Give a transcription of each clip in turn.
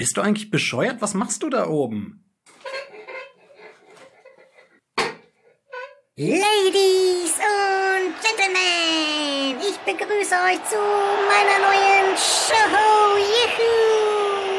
Bist du eigentlich bescheuert? Was machst du da oben? Ladies und Gentlemen, ich begrüße euch zu meiner neuen Show. Juhu!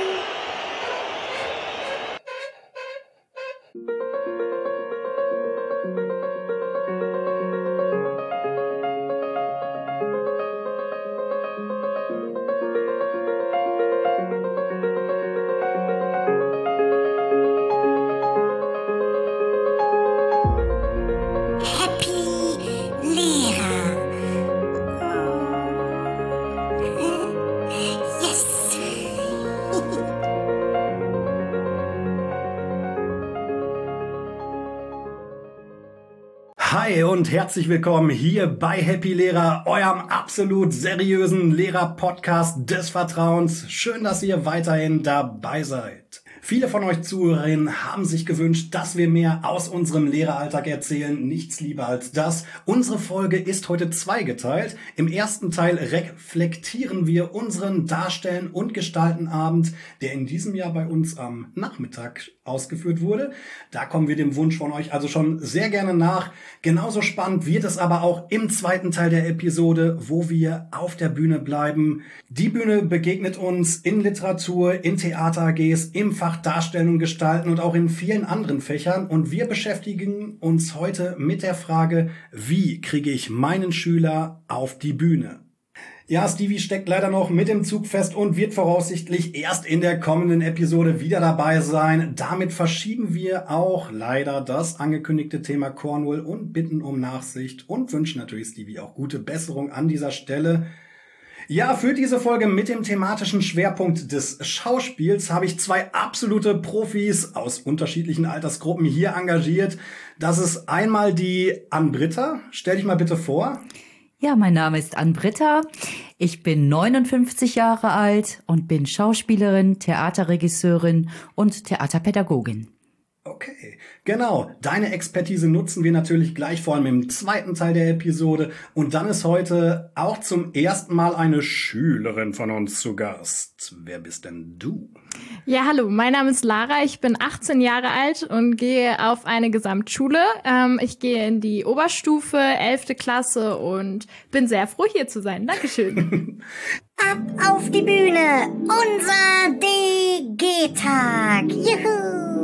Hi und herzlich willkommen hier bei Happy Lehrer, eurem absolut seriösen Lehrer-Podcast des Vertrauens. Schön, dass ihr weiterhin dabei seid. Viele von euch Zuhörerinnen haben sich gewünscht, dass wir mehr aus unserem Lehreralltag erzählen. Nichts lieber als das. Unsere Folge ist heute zweigeteilt. Im ersten Teil reflektieren wir unseren Darstellen- und Gestaltenabend, der in diesem Jahr bei uns am Nachmittag ausgeführt wurde. Da kommen wir dem Wunsch von euch also schon sehr gerne nach. Genauso spannend wird es aber auch im zweiten Teil der Episode, wo wir auf der Bühne bleiben. Die Bühne begegnet uns in Literatur, in Theater-AGs, im Fach Darstellen und Gestalten und auch in vielen anderen Fächern. Und wir beschäftigen uns heute mit der Frage, wie kriege ich meinen Schüler auf die Bühne? Ja, Stevie steckt leider noch mit im Zug fest und wird voraussichtlich erst in der kommenden Episode wieder dabei sein. Damit verschieben wir auch leider das angekündigte Thema Cornwall und bitten um Nachsicht und wünschen natürlich Stevie auch gute Besserung an dieser Stelle. Ja, für diese Folge mit dem thematischen Schwerpunkt des Schauspiels habe ich zwei absolute Profis aus unterschiedlichen Altersgruppen hier engagiert. Das ist einmal die Ann-Britta. Stell dich mal bitte vor. Ja, mein Name ist Ann-Britta. Ich bin 59 Jahre alt und bin Schauspielerin, Theaterregisseurin und Theaterpädagogin. Okay, genau. Deine Expertise nutzen wir natürlich gleich vor allem im zweiten Teil der Episode. Und dann ist heute auch zum ersten Mal eine Schülerin von uns zu Gast. Wer bist denn du? Ja, hallo, mein Name ist Lara. Ich bin 18 Jahre alt und gehe auf eine Gesamtschule. Ich gehe in die Oberstufe, 11. Klasse und bin sehr froh, hier zu sein. Dankeschön. Ab auf die Bühne, unser DG-Tag. Juhu!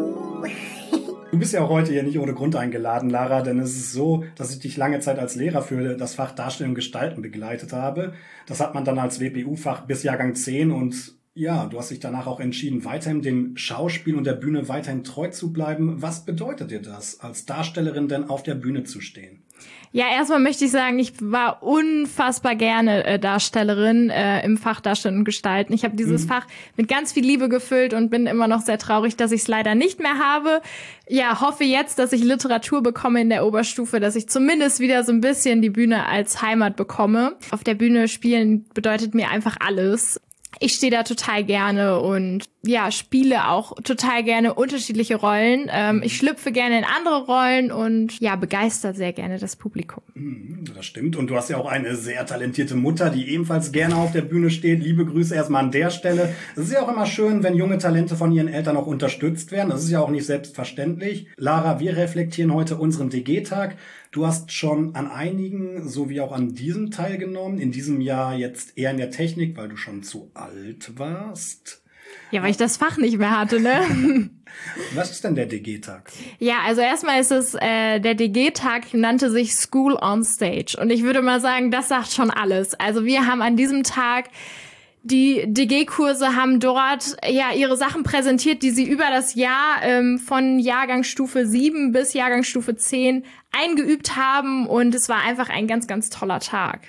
Du bist ja auch heute hier nicht ohne Grund eingeladen, Lara, denn es ist so, dass ich dich lange Zeit als Lehrer für das Fach Darstellung und Gestalten begleitet habe. Das hat man dann als WPU-Fach bis Jahrgang 10 und ja, du hast dich danach auch entschieden, weiterhin dem Schauspiel und der Bühne weiterhin treu zu bleiben. Was bedeutet dir das, als Darstellerin denn auf der Bühne zu stehen? Ja, erstmal möchte ich sagen, ich war unfassbar gerne Darstellerin im Fach Darstellen und Gestalten. Ich habe dieses Fach mit ganz viel Liebe gefüllt und bin immer noch sehr traurig, dass ich es leider nicht mehr habe. Ja, hoffe jetzt, dass ich Literatur bekomme in der Oberstufe, dass ich zumindest wieder so ein bisschen die Bühne als Heimat bekomme. Auf der Bühne spielen bedeutet mir einfach alles. Ich stehe da total gerne und ja, spiele auch total gerne unterschiedliche Rollen. Ich schlüpfe gerne in andere Rollen und ja, begeistert sehr gerne das Publikum. Das stimmt. Und du hast ja auch eine sehr talentierte Mutter, die ebenfalls gerne auf der Bühne steht. Liebe Grüße erstmal an der Stelle. Es ist ja auch immer schön, wenn junge Talente von ihren Eltern auch unterstützt werden. Das ist ja auch nicht selbstverständlich. Lara, wir reflektieren heute unseren DG-Tag. Du hast schon an einigen sowie auch an diesem teilgenommen. In diesem Jahr jetzt eher in der Technik, weil du schon zu alt warst. Ja, weil ich das Fach nicht mehr hatte, ne? Was ist denn der DG-Tag? Ja, also erstmal ist es, der DG-Tag nannte sich School on Stage. Und ich würde mal sagen, das sagt schon alles. Also wir haben an diesem Tag die DG-Kurse haben dort ja ihre Sachen präsentiert, die sie über das Jahr von Jahrgangsstufe 7 bis Jahrgangsstufe 10 eingeübt haben. Und es war einfach ein ganz, ganz toller Tag.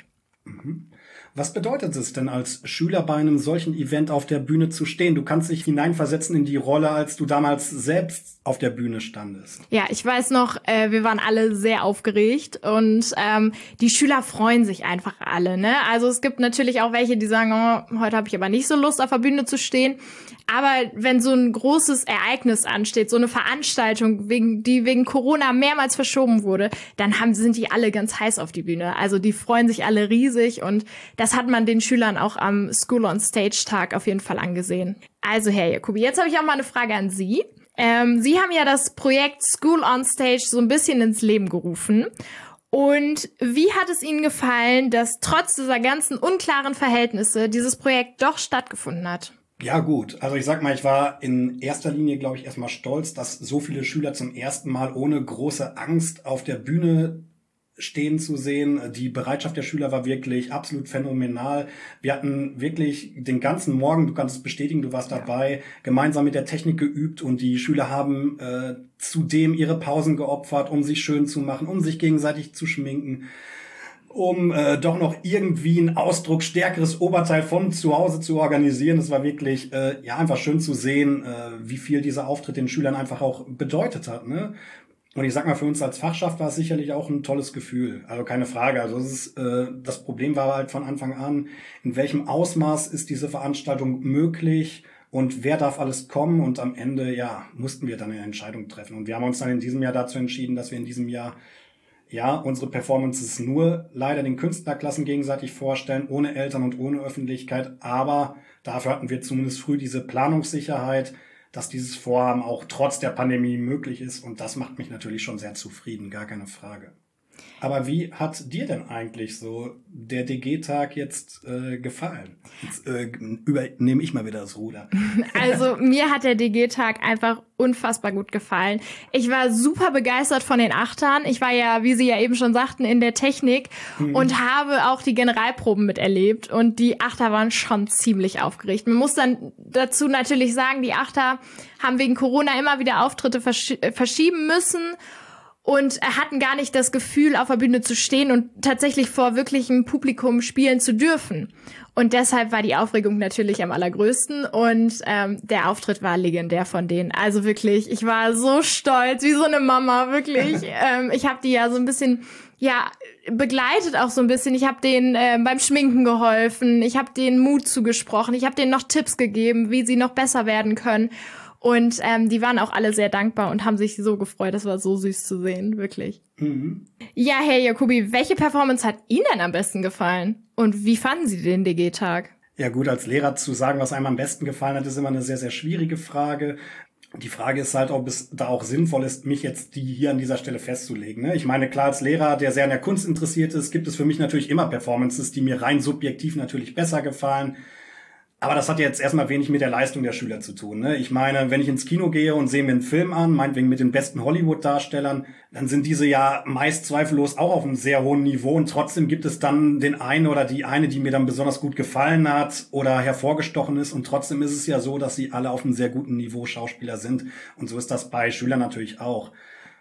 Was bedeutet es denn als Schüler bei einem solchen Event auf der Bühne zu stehen? Du kannst dich hineinversetzen in die Rolle, als du damals selbst auf der Bühne standest. Ja, ich weiß noch, wir waren alle sehr aufgeregt und die Schüler freuen sich einfach alle, ne? Also es gibt natürlich auch welche, die sagen, oh, heute habe ich aber nicht so Lust, auf der Bühne zu stehen. Aber wenn so ein großes Ereignis ansteht, so eine Veranstaltung, die wegen Corona mehrmals verschoben wurde, dann sind die alle ganz heiß auf die Bühne. Also die freuen sich alle riesig und das das hat man den Schülern auch am School on Stage Tag auf jeden Fall angesehen. Also Herr Jacobi, jetzt habe ich auch mal eine Frage an Sie. Sie haben ja das Projekt School on Stage so ein bisschen ins Leben gerufen. Und wie hat es Ihnen gefallen, dass trotz dieser ganzen unklaren Verhältnisse dieses Projekt doch stattgefunden hat? Ja gut, also ich sag mal, ich war in erster Linie, glaube ich, erstmal stolz, dass so viele Schüler zum ersten Mal ohne große Angst auf der Bühne stehen zu sehen. Die Bereitschaft der Schüler war wirklich absolut phänomenal. Wir hatten wirklich den ganzen Morgen, du kannst es bestätigen, du warst dabei, gemeinsam mit der Technik geübt und die Schüler haben zudem ihre Pausen geopfert, um sich schön zu machen, um sich gegenseitig zu schminken, um doch noch irgendwie ein ausdrucksstärkeres Oberteil von zu Hause zu organisieren. Es war wirklich einfach schön zu sehen, wie viel dieser Auftritt den Schülern einfach auch bedeutet hat, ne? Und ich sag mal, für uns als Fachschaft war es sicherlich auch ein tolles Gefühl. Also keine Frage. Also das Problem war halt von Anfang an, in welchem Ausmaß ist diese Veranstaltung möglich und wer darf alles kommen? Und am Ende, mussten wir dann eine Entscheidung treffen. Und wir haben uns dann in diesem Jahr dazu entschieden, dass wir in diesem Jahr unsere Performances nur leider den Künstlerklassen gegenseitig vorstellen, ohne Eltern und ohne Öffentlichkeit. Aber dafür hatten wir zumindest früh diese Planungssicherheit, dass dieses Vorhaben auch trotz der Pandemie möglich ist. Und das macht mich natürlich schon sehr zufrieden, gar keine Frage. Aber wie hat dir denn eigentlich so der DG-Tag jetzt gefallen? Jetzt übernehme ich mal wieder das Ruder. Also mir hat der DG-Tag einfach unfassbar gut gefallen. Ich war super begeistert von den Achtern. Ich war ja, wie Sie ja eben schon sagten, in der Technik und habe auch die Generalproben miterlebt. Und die Achter waren schon ziemlich aufgeregt. Man muss dann dazu natürlich sagen, die Achter haben wegen Corona immer wieder Auftritte verschieben müssen und hatten gar nicht das Gefühl, auf der Bühne zu stehen und tatsächlich vor wirklichem Publikum spielen zu dürfen. Und deshalb war die Aufregung natürlich am allergrößten und der Auftritt war legendär von denen. Also wirklich, ich war so stolz, wie so eine Mama, wirklich. Ich habe die ja so ein bisschen begleitet auch so ein bisschen. Ich habe denen beim Schminken geholfen, ich habe denen Mut zugesprochen, ich habe denen noch Tipps gegeben, wie sie noch besser werden können. Und die waren auch alle sehr dankbar und haben sich so gefreut. Das war so süß zu sehen, wirklich. Mhm. Ja, Herr Jacobi, welche Performance hat Ihnen denn am besten gefallen? Und wie fanden Sie den DG-Tag? Ja gut, als Lehrer zu sagen, was einem am besten gefallen hat, ist immer eine sehr, sehr schwierige Frage. Die Frage ist halt, ob es da auch sinnvoll ist, mich jetzt hier an dieser Stelle festzulegen, ne? Ich meine, klar, als Lehrer, der sehr an der Kunst interessiert ist, gibt es für mich natürlich immer Performances, die mir rein subjektiv natürlich besser gefallen. Aber das hat jetzt erstmal wenig mit der Leistung der Schüler zu tun, ne? Ich meine, wenn ich ins Kino gehe und sehe mir einen Film an, meinetwegen mit den besten Hollywood-Darstellern, dann sind diese ja meist zweifellos auch auf einem sehr hohen Niveau und trotzdem gibt es dann den einen oder die eine, die mir dann besonders gut gefallen hat oder hervorgestochen ist und trotzdem ist es ja so, dass sie alle auf einem sehr guten Niveau Schauspieler sind und so ist das bei Schülern natürlich auch.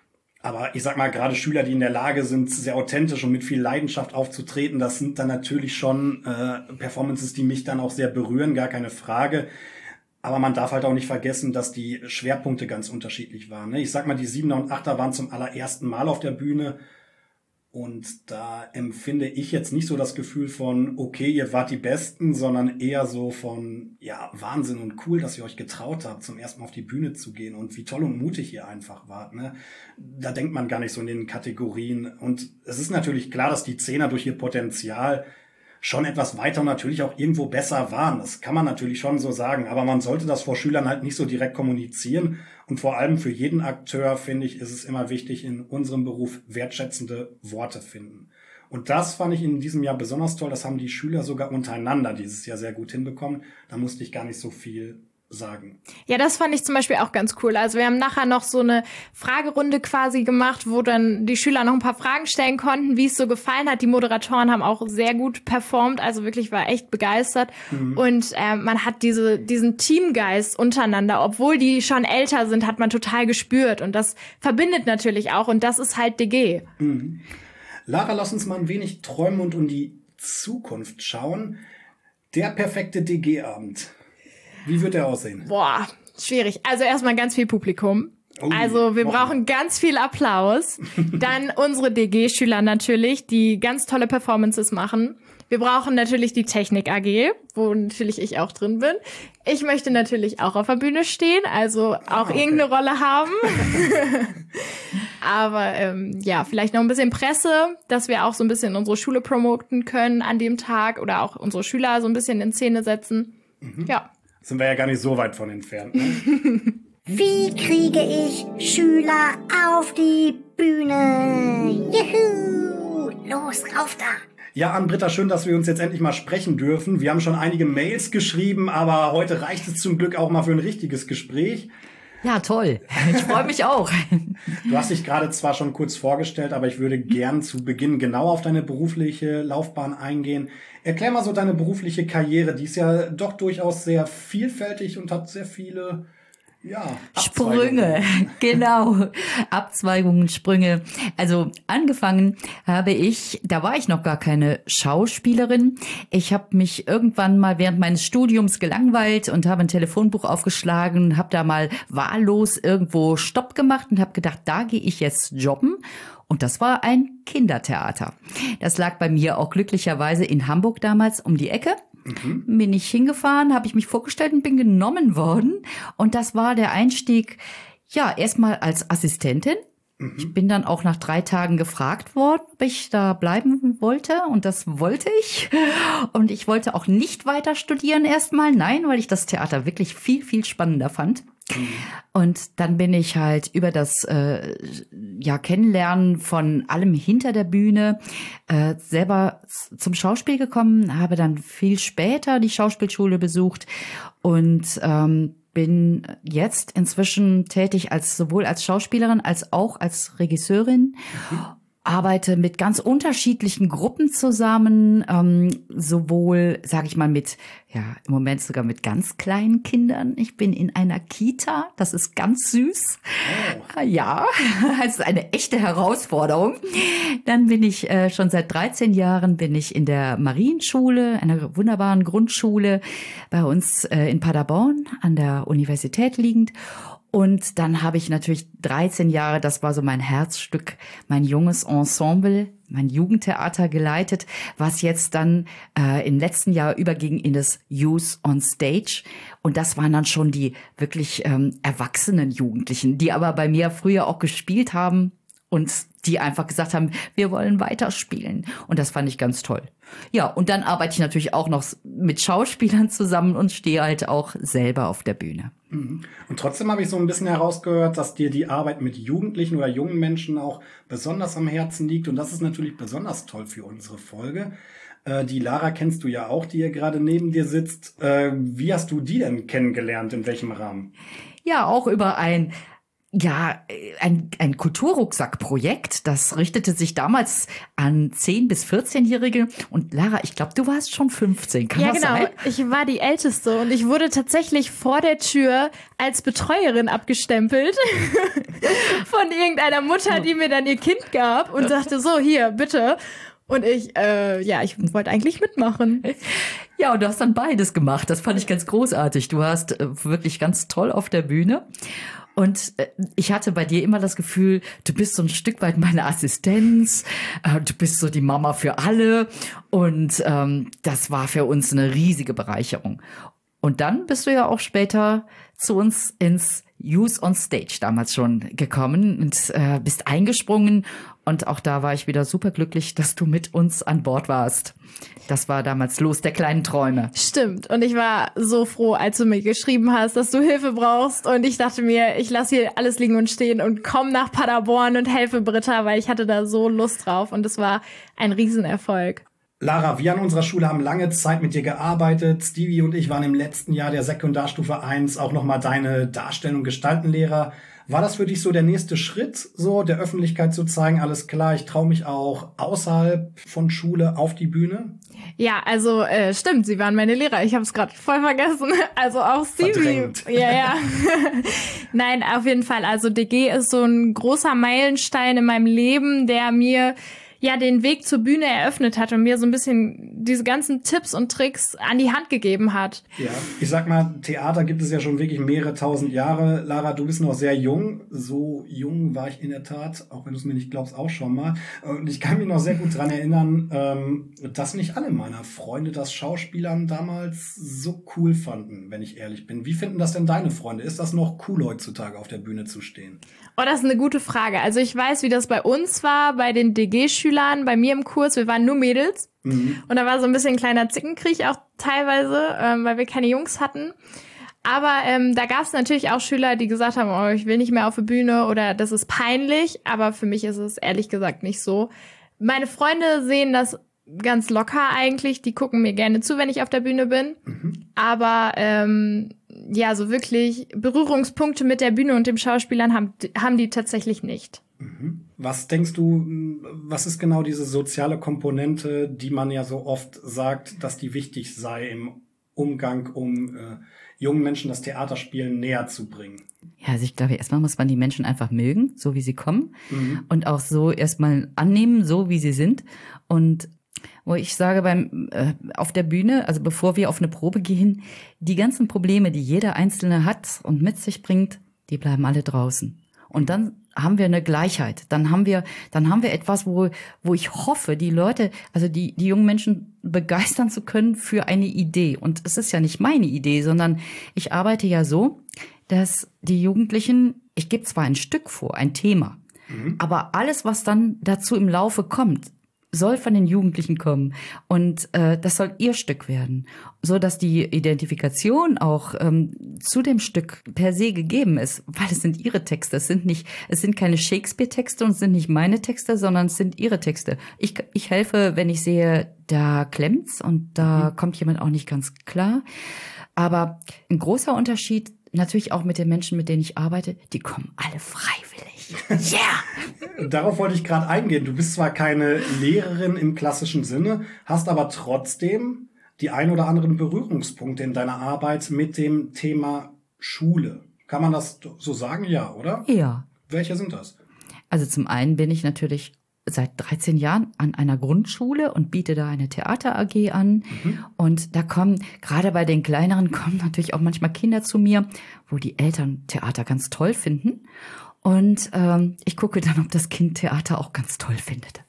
Aber ich sag mal, gerade Schüler, die in der Lage sind, sehr authentisch und mit viel Leidenschaft aufzutreten, das sind dann natürlich schon Performances, die mich dann auch sehr berühren, gar keine Frage. Aber man darf halt auch nicht vergessen, dass die Schwerpunkte ganz unterschiedlich waren, ne? Ich sag mal, die 7er und 8er waren zum allerersten Mal auf der Bühne. Und da empfinde ich jetzt nicht so das Gefühl von, okay, ihr wart die Besten, sondern eher so von, Wahnsinn und cool, dass ihr euch getraut habt, zum ersten Mal auf die Bühne zu gehen und wie toll und mutig ihr einfach wart, ne? Da denkt man gar nicht so in den Kategorien. Und es ist natürlich klar, dass die Zehner durch ihr Potenzial schon etwas weiter und natürlich auch irgendwo besser waren. Das kann man natürlich schon so sagen, aber man sollte das vor Schülern halt nicht so direkt kommunizieren. Und vor allem für jeden Akteur, finde ich, ist es immer wichtig, in unserem Beruf wertschätzende Worte finden. Und das fand ich in diesem Jahr besonders toll. Das haben die Schüler sogar untereinander dieses Jahr sehr gut hinbekommen. Da musste ich gar nicht so viel sagen. Ja, das fand ich zum Beispiel auch ganz cool. Also wir haben nachher noch so eine Fragerunde quasi gemacht, wo dann die Schüler noch ein paar Fragen stellen konnten, wie es so gefallen hat. Die Moderatoren haben auch sehr gut performt, also wirklich war echt begeistert. Und man hat diesen Teamgeist untereinander, obwohl die schon älter sind, hat man total gespürt. Und das verbindet natürlich auch und das ist halt DG. Mhm. Lara, lass uns mal ein wenig träumen und um die Zukunft schauen. Der perfekte DG-Abend. Wie wird der aussehen? Boah, schwierig. Also erstmal ganz viel Publikum. Also wir brauchen ganz viel Applaus. Dann unsere DG-Schüler natürlich, die ganz tolle Performances machen. Wir brauchen natürlich die Technik AG, wo natürlich ich auch drin bin. Ich möchte natürlich auch auf der Bühne stehen, also auch irgendeine Rolle haben. Aber ja, vielleicht noch ein bisschen Presse, dass wir auch so ein bisschen unsere Schule promoten können an dem Tag oder auch unsere Schüler so ein bisschen in Szene setzen. Ja. Sind wir ja gar nicht so weit von entfernt, ne? Wie kriege ich Schüler auf die Bühne? Juhu! Los, rauf da! Ja, Ann-Britta, schön, dass wir uns jetzt endlich mal sprechen dürfen. Wir haben schon einige Mails geschrieben, aber heute reicht es zum Glück auch mal für ein richtiges Gespräch. Ja, toll. Ich freue mich auch. Du hast dich gerade zwar schon kurz vorgestellt, aber ich würde gern zu Beginn genau auf deine berufliche Laufbahn eingehen. Erklär mal so deine berufliche Karriere. Die ist ja doch durchaus sehr vielfältig und hat sehr viele... Ja, Sprünge, genau. Abzweigungen, Sprünge. Also angefangen habe ich, da war ich noch gar keine Schauspielerin. Ich habe mich irgendwann mal während meines Studiums gelangweilt und habe ein Telefonbuch aufgeschlagen, habe da mal wahllos irgendwo Stopp gemacht und habe gedacht, da gehe ich jetzt jobben. Und das war ein Kindertheater. Das lag bei mir auch glücklicherweise in Hamburg damals um die Ecke. Bin ich hingefahren, habe ich mich vorgestellt und bin genommen worden. Und das war der Einstieg, ja, erstmal als Assistentin. Ich bin dann auch nach 3 Tagen gefragt worden, ob ich da bleiben wollte. Und das wollte ich. Und ich wollte auch nicht weiter studieren erstmal. Nein, weil ich das Theater wirklich viel, viel spannender fand. Und dann bin ich halt über das Kennenlernen von allem hinter der Bühne selber zum Schauspiel gekommen, habe dann viel später die Schauspielschule besucht und bin jetzt inzwischen tätig sowohl als Schauspielerin als auch als Regisseurin. Arbeite mit ganz unterschiedlichen Gruppen zusammen, sowohl, sage ich mal, im Moment sogar mit ganz kleinen Kindern. Ich bin in einer Kita, das ist ganz süß. Oh. Ja, es ist eine echte Herausforderung. Dann bin ich schon seit 13 Jahren bin ich in der Marienschule, einer wunderbaren Grundschule bei uns in Paderborn an der Universität liegend. Und dann habe ich natürlich 13 Jahre, das war so mein Herzstück, mein junges Ensemble, mein Jugendtheater geleitet, was jetzt dann im letzten Jahr überging in das Youth on Stage. Und das waren dann schon die wirklich erwachsenen Jugendlichen, die aber bei mir früher auch gespielt haben und die einfach gesagt haben, wir wollen weiterspielen. Und das fand ich ganz toll. Ja, und dann arbeite ich natürlich auch noch mit Schauspielern zusammen und stehe halt auch selber auf der Bühne. Und trotzdem habe ich so ein bisschen herausgehört, dass dir die Arbeit mit Jugendlichen oder jungen Menschen auch besonders am Herzen liegt. Und das ist natürlich besonders toll für unsere Folge. Die Lara kennst du ja auch, die hier gerade neben dir sitzt. Wie hast du die denn kennengelernt? In welchem Rahmen? Ja, auch über ein Kulturrucksack-Projekt, das richtete sich damals an 10- bis 14-Jährige. Und Lara, ich glaube, du warst schon 15, kann das sein? Ja, genau. Ich war die Älteste und ich wurde tatsächlich vor der Tür als Betreuerin abgestempelt von irgendeiner Mutter, die mir dann ihr Kind gab und sagte, so, hier, bitte. Und ich wollte eigentlich mitmachen. Ja, und du hast dann beides gemacht. Das fand ich ganz großartig. Du warst wirklich ganz toll auf der Bühne. Und ich hatte bei dir immer das Gefühl, du bist so ein Stück weit meine Assistenz, du bist so die Mama für alle und das war für uns eine riesige Bereicherung. Und dann bist du ja auch später zu uns ins Youth on Stage damals schon gekommen und bist eingesprungen. Und auch da war ich wieder super glücklich, dass du mit uns an Bord warst. Das war damals Los der kleinen Träume. Stimmt. Und ich war so froh, als du mir geschrieben hast, dass du Hilfe brauchst. Und ich dachte mir, ich lasse hier alles liegen und stehen und komm nach Paderborn und helfe Britta, weil ich hatte da so Lust drauf. Und es war ein Riesenerfolg. Lara, wir an unserer Schule haben lange Zeit mit dir gearbeitet. Stevie und ich waren im letzten Jahr der Sekundarstufe 1 auch nochmal deine Darstellung Gestaltenlehrer. War das für dich so der nächste Schritt, so der Öffentlichkeit zu zeigen, alles klar, ich traue mich auch außerhalb von Schule auf die Bühne? Ja, also stimmt, sie waren meine Lehrer. Ich habe es gerade voll vergessen. Also auch Stevie. Verdrängt. Ja. Nein, auf jeden Fall. Also DG ist so ein großer Meilenstein in meinem Leben, der mir ja den Weg zur Bühne eröffnet hat und mir so ein bisschen diese ganzen Tipps und Tricks an die Hand gegeben hat. Ja, ich sag mal, Theater gibt es ja schon wirklich mehrere tausend Jahre. Lara, du bist noch sehr jung. So jung war ich in der Tat, auch wenn du es mir nicht glaubst, auch schon mal. Und ich kann mich noch sehr gut dran erinnern, dass nicht alle meiner Freunde das Schauspielern damals so cool fanden, wenn ich ehrlich bin. Wie finden das denn deine Freunde? Ist das noch cool heutzutage auf der Bühne zu stehen? Oh, das ist eine gute Frage. Also ich weiß, wie das bei uns war, bei den DG-Schülern, bei mir im Kurs. Wir waren nur Mädels. Und da war so ein bisschen ein kleiner Zickenkrieg auch teilweise, weil wir keine Jungs hatten. Aber da gab es natürlich auch Schüler, die gesagt haben, oh, ich will nicht mehr auf die Bühne oder das ist peinlich. Aber für mich ist es ehrlich gesagt nicht so. Meine Freunde sehen das ganz locker eigentlich. Die gucken mir gerne zu, wenn ich auf der Bühne bin. Aber ja, so wirklich Berührungspunkte mit der Bühne und dem Schauspielern haben die tatsächlich nicht. Was denkst du, was ist genau diese soziale Komponente, die man ja so oft sagt, dass die wichtig sei im Umgang, um jungen Menschen das Theaterspielen näher zu bringen? Ja, also ich glaube, erstmal muss man die Menschen einfach mögen, so wie sie kommen und auch so erstmal annehmen, so wie sie sind. Und wo ich sage, auf der Bühne, also bevor wir auf eine Probe gehen, die ganzen Probleme, die jeder Einzelne hat und mit sich bringt, die bleiben alle draußen. Und dann haben wir eine Gleichheit. Dann haben wir etwas, wo ich hoffe, die Leute, also die jungen Menschen begeistern zu können für eine Idee. Und es ist ja nicht meine Idee, sondern ich arbeite ja so, dass die Jugendlichen, ich gebe zwar ein Stück vor, ein Thema, aber alles, was dann dazu im Laufe kommt, soll von den Jugendlichen kommen und das soll ihr Stück werden, so dass die Identifikation auch zu dem Stück per se gegeben ist, weil es sind ihre Texte, es sind keine Shakespeare-Texte und es sind nicht meine Texte, sondern es sind ihre Texte. Ich helfe, wenn ich sehe, da klemmt's und da kommt jemand auch nicht ganz klar, aber ein großer Unterschied natürlich auch mit den Menschen, mit denen ich arbeite, die kommen alle freiwillig. Yeah! Darauf wollte ich gerade eingehen. Du bist zwar keine Lehrerin im klassischen Sinne, hast aber trotzdem die ein oder anderen Berührungspunkte in deiner Arbeit mit dem Thema Schule. Kann man das so sagen? Ja, oder? Ja. Welche sind das? Also zum einen bin ich natürlich seit 13 Jahren an einer Grundschule und biete da eine Theater AG an. Und da gerade bei den kleineren kommen natürlich auch manchmal Kinder zu mir, wo die Eltern Theater ganz toll finden. Und ich gucke dann, ob das Kind Theater auch ganz toll findet.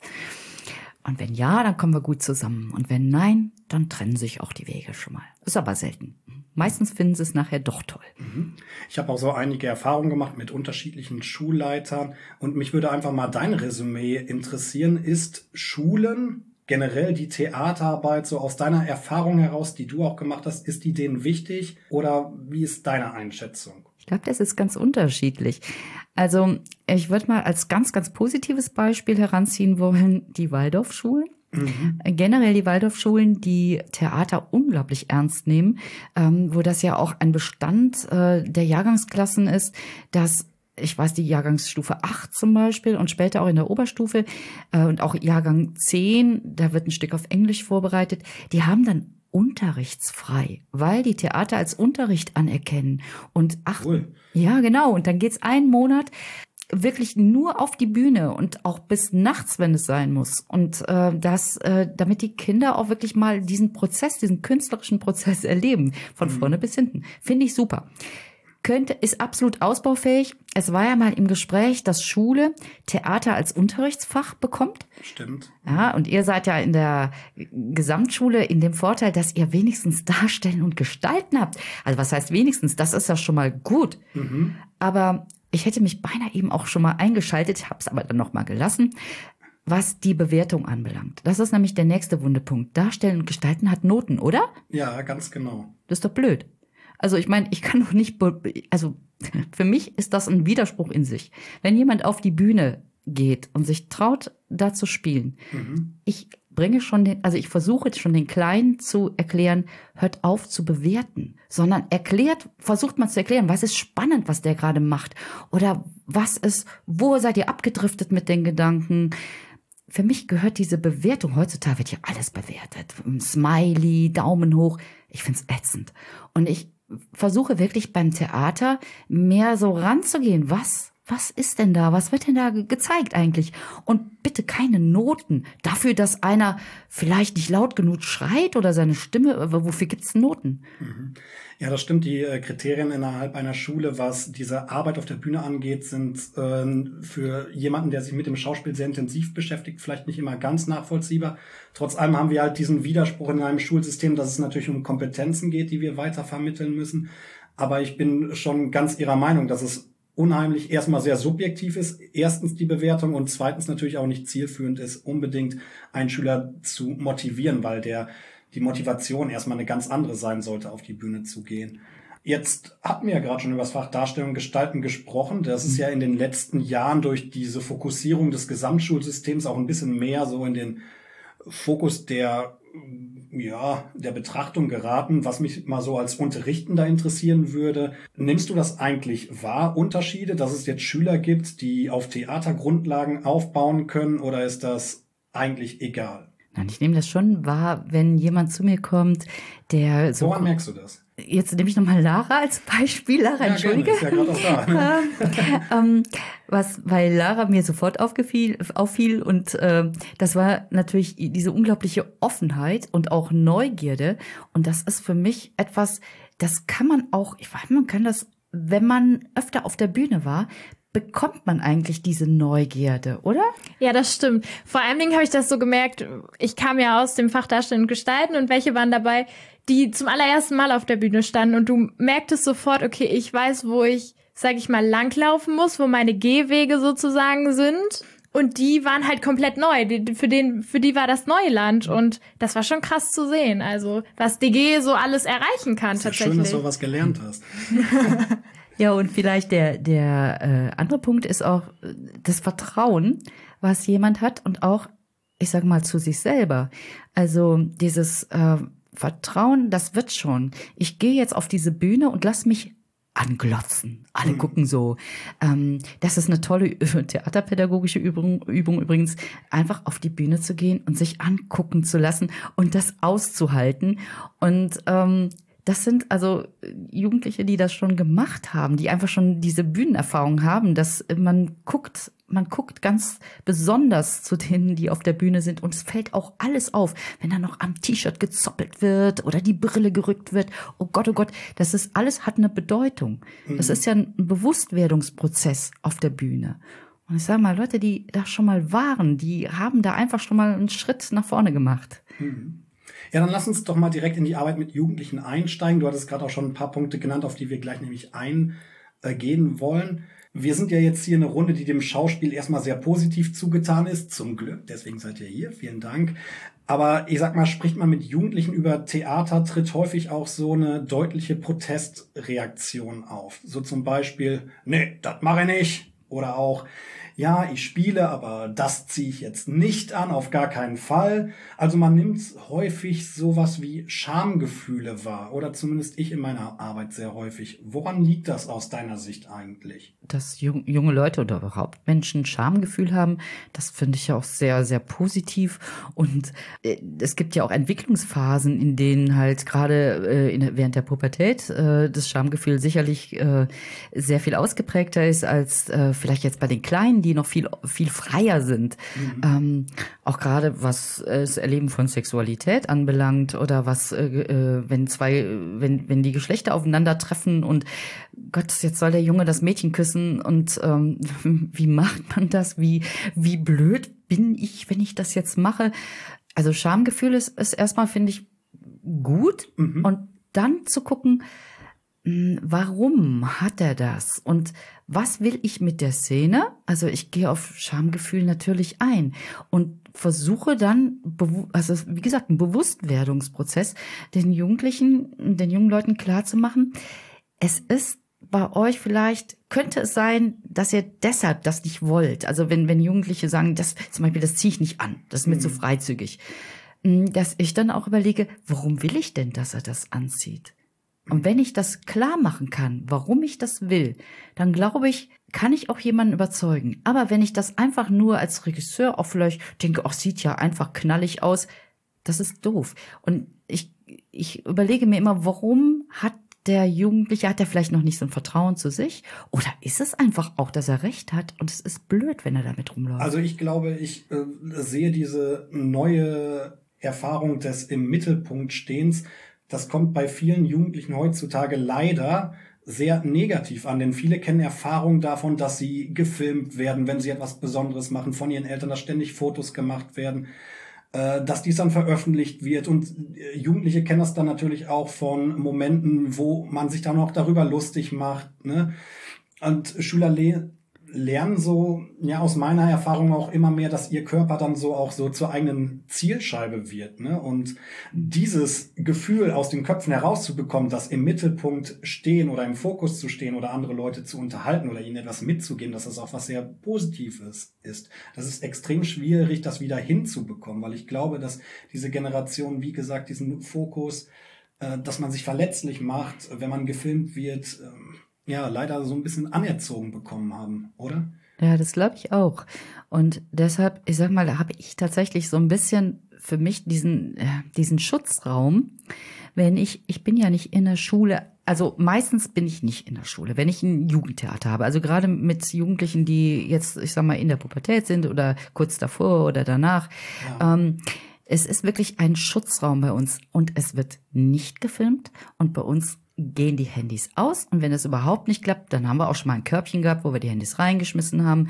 Und wenn ja, dann kommen wir gut zusammen. Und wenn nein, dann trennen sich auch die Wege schon mal. Ist aber selten. Meistens finden sie es nachher doch toll. Ich habe auch so einige Erfahrungen gemacht mit unterschiedlichen Schulleitern. Und mich würde einfach mal dein Resümee interessieren. Ist Schulen, generell die Theaterarbeit, so aus deiner Erfahrung heraus, die du auch gemacht hast, ist die denen wichtig? Oder wie ist deine Einschätzung? Ich glaube, das ist ganz unterschiedlich. Also ich würde mal als ganz, ganz positives Beispiel heranziehen wollen, die Waldorfschulen. Generell die Waldorfschulen, die Theater unglaublich ernst nehmen, wo das ja auch ein Bestand der Jahrgangsklassen ist, dass ich weiß, die Jahrgangsstufe 8 zum Beispiel und später auch in der Oberstufe und auch Jahrgang 10, da wird ein Stück auf Englisch vorbereitet, die haben dann unterrichtsfrei, weil die Theater als Unterricht anerkennen. Und Cool. Ja, genau. Und dann geht's einen Monat wirklich nur auf die Bühne und auch bis nachts, wenn es sein muss. Und damit die Kinder auch wirklich mal diesen künstlerischen Prozess erleben, von vorne bis hinten. Finde ich super. Ist absolut ausbaufähig. Es war ja mal im Gespräch, dass Schule Theater als Unterrichtsfach bekommt. Stimmt. Ja, und ihr seid ja in der Gesamtschule in dem Vorteil, dass ihr wenigstens Darstellen und Gestalten habt. Also was heißt wenigstens? Das ist ja schon mal gut. Aber ich hätte mich beinahe eben auch schon mal eingeschaltet, habe es aber dann noch mal gelassen, was die Bewertung anbelangt. Das ist nämlich der nächste Wundepunkt. Darstellen und Gestalten hat Noten, oder? Ja, ganz genau. Das ist doch blöd. Also ich meine, ich kann doch nicht, also für mich ist das ein Widerspruch in sich. Wenn jemand auf die Bühne geht und sich traut, da zu spielen, ich versuche schon den Kleinen zu erklären, hört auf zu bewerten, sondern versucht mal zu erklären, was ist spannend, was der gerade macht oder wo seid ihr abgedriftet mit den Gedanken? Für mich gehört diese Bewertung, heutzutage wird ja alles bewertet, Smiley, Daumen hoch, ich find's ätzend. Und ich versuche wirklich beim Theater mehr so ranzugehen, was was ist denn da? Was wird denn da gezeigt eigentlich? Und bitte keine Noten dafür, dass einer vielleicht nicht laut genug schreit oder seine Stimme, wofür gibt's Noten? Ja, das stimmt. Die Kriterien innerhalb einer Schule, was diese Arbeit auf der Bühne angeht, sind für jemanden, der sich mit dem Schauspiel sehr intensiv beschäftigt, vielleicht nicht immer ganz nachvollziehbar. Trotz allem haben wir halt diesen Widerspruch in einem Schulsystem, dass es natürlich um Kompetenzen geht, die wir weiter vermitteln müssen. Aber ich bin schon ganz Ihrer Meinung, dass es unheimlich erstmal sehr subjektiv ist, erstens die Bewertung und zweitens natürlich auch nicht zielführend ist, unbedingt einen Schüler zu motivieren, weil die Motivation erstmal eine ganz andere sein sollte, auf die Bühne zu gehen. Jetzt hatten wir ja gerade schon über das Fach Darstellung und Gestalten gesprochen. Das ist ja in den letzten Jahren durch diese Fokussierung des Gesamtschulsystems auch ein bisschen mehr so in den Fokus der Betrachtung geraten, was mich mal so als Unterrichtender interessieren würde. Nimmst du das eigentlich wahr, Unterschiede, dass es jetzt Schüler gibt, die auf Theatergrundlagen aufbauen können, oder ist das eigentlich egal? Nein, ich nehme das schon wahr, wenn jemand zu mir kommt, der so... Woran merkst du das? Jetzt nehme ich nochmal Lara als Beispiel. Lara, Ja, entschuldige. Gerne, ist ja gerade auch da. Weil Lara mir sofort auffiel und das war natürlich diese unglaubliche Offenheit und auch Neugierde. Und das ist für mich etwas, das kann man auch, ich weiß, man kann das, wenn man öfter auf der Bühne war, bekommt man eigentlich diese Neugierde, oder? Ja, das stimmt. Vor allen Dingen habe ich das so gemerkt, ich kam ja aus dem Fach Darstellen und Gestalten und welche waren dabei, die zum allerersten Mal auf der Bühne standen und du merktest sofort, okay, ich weiß, wo ich, sag ich mal, langlaufen muss, wo meine Gehwege sozusagen sind. Und die waren halt komplett neu. Für die war das Neuland und das war schon krass zu sehen. Also, was DG so alles erreichen kann, ist ja tatsächlich. schön, dass du was gelernt hast. Ja, und vielleicht der andere Punkt ist auch das Vertrauen, was jemand hat und auch, ich sag mal, zu sich selber. Also dieses Vertrauen, das wird schon. Ich gehe jetzt auf diese Bühne und lass mich anglotzen. Alle gucken so. Das ist eine tolle theaterpädagogische Übung übrigens, einfach auf die Bühne zu gehen und sich angucken zu lassen und das auszuhalten. Und das sind also Jugendliche, die das schon gemacht haben, die einfach schon diese Bühnenerfahrung haben, dass man guckt ganz besonders zu denen, die auf der Bühne sind, und es fällt auch alles auf, wenn da noch am T-Shirt gezoppelt wird oder die Brille gerückt wird. Oh Gott, das ist alles, hat eine Bedeutung. Das ist ja ein Bewusstwerdungsprozess auf der Bühne. Und ich sage mal, Leute, die da schon mal waren, die haben da einfach schon mal einen Schritt nach vorne gemacht. Ja, dann lass uns doch mal direkt in die Arbeit mit Jugendlichen einsteigen. Du hattest gerade auch schon ein paar Punkte genannt, auf die wir gleich nämlich eingehen wollen. Wir sind ja jetzt hier eine Runde, die dem Schauspiel erstmal sehr positiv zugetan ist, zum Glück. Deswegen seid ihr hier. Vielen Dank. Aber ich sag mal, spricht man mit Jugendlichen über Theater, tritt häufig auch so eine deutliche Protestreaktion auf. So zum Beispiel, nee, das mache ich nicht. Oder auch, ja, ich spiele, aber das ziehe ich jetzt nicht an, auf gar keinen Fall. Also man nimmt häufig sowas wie Schamgefühle wahr, oder zumindest ich in meiner Arbeit sehr häufig. Woran liegt das aus deiner Sicht eigentlich? Dass junge Leute oder überhaupt Menschen Schamgefühl haben, das finde ich ja auch sehr, sehr positiv. Und es gibt ja auch Entwicklungsphasen, in denen halt gerade während der Pubertät das Schamgefühl sicherlich sehr viel ausgeprägter ist als vielleicht jetzt bei den Kleinen, die noch viel freier sind. Auch gerade was das Erleben von Sexualität anbelangt oder was, wenn die Geschlechter aufeinandertreffen und Gott, jetzt soll der Junge das Mädchen küssen und wie macht man das? Wie blöd bin ich, wenn ich das jetzt mache? Also Schamgefühl ist erstmal, finde ich, gut. Und dann zu gucken, warum hat er das? Und was will ich mit der Szene? Also ich gehe auf Schamgefühl natürlich ein und versuche dann, also wie gesagt, ein Bewusstwerdungsprozess, den jungen Leuten klarzumachen, es ist bei euch vielleicht, könnte es sein, dass ihr deshalb das nicht wollt. Also wenn Jugendliche sagen, das zum Beispiel, das ziehe ich nicht an, das ist mir zu freizügig, dass ich dann auch überlege, warum will ich denn, dass er das anzieht? Und wenn ich das klar machen kann, warum ich das will, dann glaube ich, kann ich auch jemanden überzeugen. Aber wenn ich das einfach nur als Regisseur auch vielleicht denke, ach, sieht ja einfach knallig aus, das ist doof. Und ich überlege mir immer, warum hat der Jugendliche, hat er vielleicht noch nicht so ein Vertrauen zu sich? Oder ist es einfach auch, dass er recht hat und es ist blöd, wenn er damit rumläuft? Also ich glaube, ich sehe diese neue Erfahrung des im Mittelpunkt Stehens, das kommt bei vielen Jugendlichen heutzutage leider sehr negativ an, denn viele kennen Erfahrungen davon, dass sie gefilmt werden, wenn sie etwas Besonderes machen, von ihren Eltern, dass ständig Fotos gemacht werden, dass dies dann veröffentlicht wird. Und Jugendliche kennen das dann natürlich auch von Momenten, wo man sich dann auch darüber lustig macht, ne? Und Schüler lernen so, ja, aus meiner Erfahrung auch immer mehr, dass ihr Körper dann so auch so zur eigenen Zielscheibe wird, ne? Und dieses Gefühl aus den Köpfen herauszubekommen, dass im Mittelpunkt stehen oder im Fokus zu stehen oder andere Leute zu unterhalten oder ihnen etwas mitzugeben, dass das auch was sehr Positives ist. Das ist extrem schwierig, das wieder hinzubekommen, weil ich glaube, dass diese Generation, wie gesagt, diesen Fokus, dass man sich verletzlich macht, wenn man gefilmt wird, ja, leider so ein bisschen anerzogen bekommen haben, oder? Ja, das glaube ich auch. Und deshalb, ich sag mal, da habe ich tatsächlich so ein bisschen für mich diesen Schutzraum, wenn ich bin ja nicht in der Schule, also meistens bin ich nicht in der Schule, wenn ich ein Jugendtheater habe. Also gerade mit Jugendlichen, die jetzt, ich sag mal, in der Pubertät sind oder kurz davor oder danach. Ja. Es ist wirklich ein Schutzraum bei uns und es wird nicht gefilmt und bei uns gehen die Handys aus und wenn es überhaupt nicht klappt, dann haben wir auch schon mal ein Körbchen gehabt, wo wir die Handys reingeschmissen haben,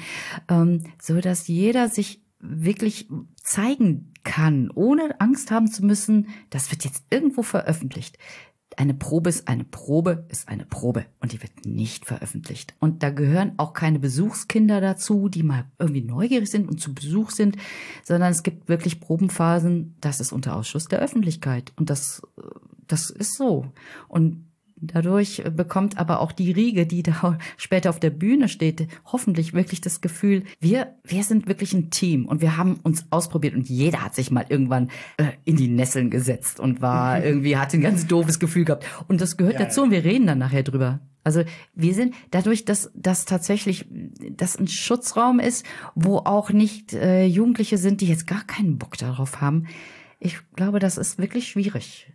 so dass jeder sich wirklich zeigen kann, ohne Angst haben zu müssen, das wird jetzt irgendwo veröffentlicht. Eine Probe ist eine Probe ist eine Probe und die wird nicht veröffentlicht. Und da gehören auch keine Besuchskinder dazu, die mal irgendwie neugierig sind und zu Besuch sind, sondern es gibt wirklich Probenphasen, das ist unter Ausschluss der Öffentlichkeit und das ist so. Und dadurch bekommt aber auch die Riege, die da später auf der Bühne steht, hoffentlich wirklich das Gefühl, wir sind wirklich ein Team und wir haben uns ausprobiert und jeder hat sich mal irgendwann in die Nesseln gesetzt und war irgendwie, hat ein ganz doofes Gefühl gehabt. Und das gehört dazu und wir reden dann nachher drüber. Also wir sind dadurch, dass tatsächlich das ein Schutzraum ist, wo auch nicht Jugendliche sind, die jetzt gar keinen Bock darauf haben. Ich glaube, das ist wirklich schwierig,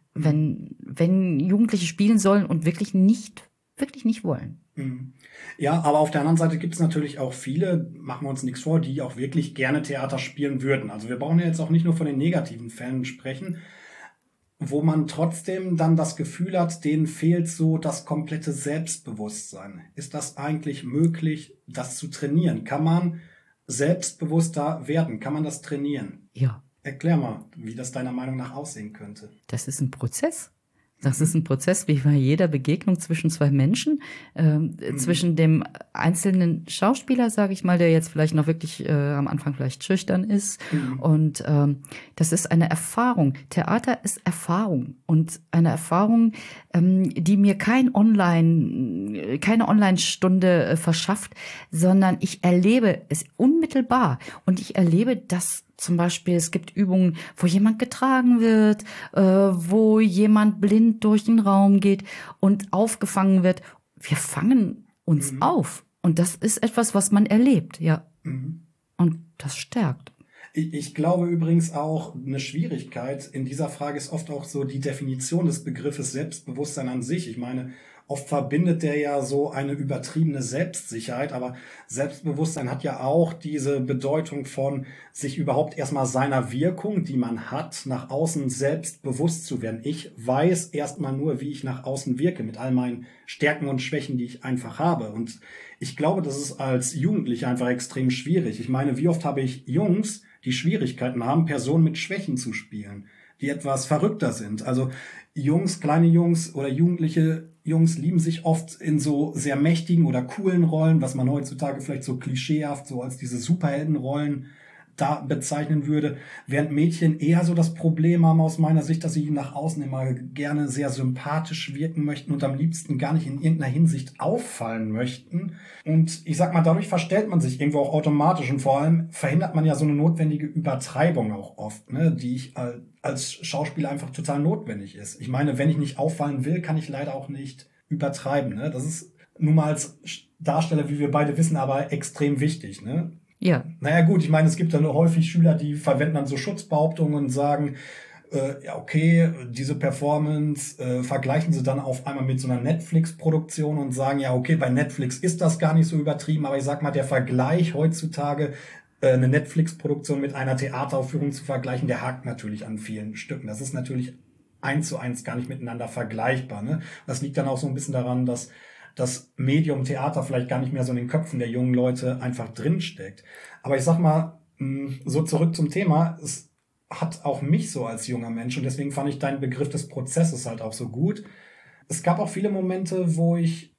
wenn Jugendliche spielen sollen und wirklich nicht wollen. Ja, aber auf der anderen Seite gibt es natürlich auch viele, machen wir uns nichts vor, die auch wirklich gerne Theater spielen würden. Also wir brauchen ja jetzt auch nicht nur von den negativen Fällen sprechen, wo man trotzdem dann das Gefühl hat, denen fehlt so das komplette Selbstbewusstsein. Ist das eigentlich möglich, das zu trainieren? Kann man selbstbewusster werden? Kann man das trainieren? Ja. Erklär mal, wie das deiner Meinung nach aussehen könnte. Das ist ein Prozess. Das ist ein Prozess wie bei jeder Begegnung zwischen zwei Menschen, zwischen dem einzelnen Schauspieler, sage ich mal, der jetzt vielleicht noch wirklich am Anfang vielleicht schüchtern ist. Und das ist eine Erfahrung. Theater ist Erfahrung und eine Erfahrung, die mir keine Online-Stunde verschafft, sondern ich erlebe es unmittelbar und ich erlebe das. Zum Beispiel, es gibt Übungen, wo jemand getragen wird, wo jemand blind durch den Raum geht und aufgefangen wird. Wir fangen uns auf. Und das ist etwas, was man erlebt, ja. Und das stärkt. Ich glaube übrigens auch, eine Schwierigkeit in dieser Frage ist oft auch so die Definition des Begriffes Selbstbewusstsein an sich. Ich meine, oft verbindet der ja so eine übertriebene Selbstsicherheit, aber Selbstbewusstsein hat ja auch diese Bedeutung von sich überhaupt erstmal seiner Wirkung, die man hat, nach außen selbst bewusst zu werden. Ich weiß erstmal nur, wie ich nach außen wirke, mit all meinen Stärken und Schwächen, die ich einfach habe. Und ich glaube, das ist als Jugendlicher einfach extrem schwierig. Ich meine, wie oft habe ich Jungs, die Schwierigkeiten haben, Personen mit Schwächen zu spielen, die etwas verrückter sind. Also Jungs, kleine Jungs oder jugendliche Jungs lieben sich oft in so sehr mächtigen oder coolen Rollen, was man heutzutage vielleicht so klischeehaft so als diese Superheldenrollen da bezeichnen würde, während Mädchen eher so das Problem haben aus meiner Sicht, dass sie nach außen immer gerne sehr sympathisch wirken möchten und am liebsten gar nicht in irgendeiner Hinsicht auffallen möchten. Und ich sag mal, dadurch verstellt man sich irgendwo auch automatisch und vor allem verhindert man ja so eine notwendige Übertreibung auch oft, ne, die ich als Schauspieler einfach total notwendig ist. Ich meine, wenn ich nicht auffallen will, kann ich leider auch nicht übertreiben, ne? Das ist nun mal als Darsteller, wie wir beide wissen, aber extrem wichtig, ne? Ja. Naja gut, ich meine, es gibt dann häufig Schüler, die verwenden dann so Schutzbehauptungen und sagen, ja okay, diese Performance vergleichen sie dann auf einmal mit so einer Netflix-Produktion und sagen, ja okay, bei Netflix ist das gar nicht so übertrieben, aber ich sag mal, der Vergleich heutzutage, eine Netflix-Produktion mit einer Theateraufführung zu vergleichen, der hakt natürlich an vielen Stücken. Das ist natürlich 1:1 gar nicht miteinander vergleichbar. Ne? Das liegt dann auch so ein bisschen daran, dass das Medium Theater vielleicht gar nicht mehr so in den Köpfen der jungen Leute einfach drinsteckt. Aber ich sag mal, so zurück zum Thema, es hat auch mich so als junger Mensch und deswegen fand ich deinen Begriff des Prozesses halt auch so gut. Es gab auch viele Momente, wo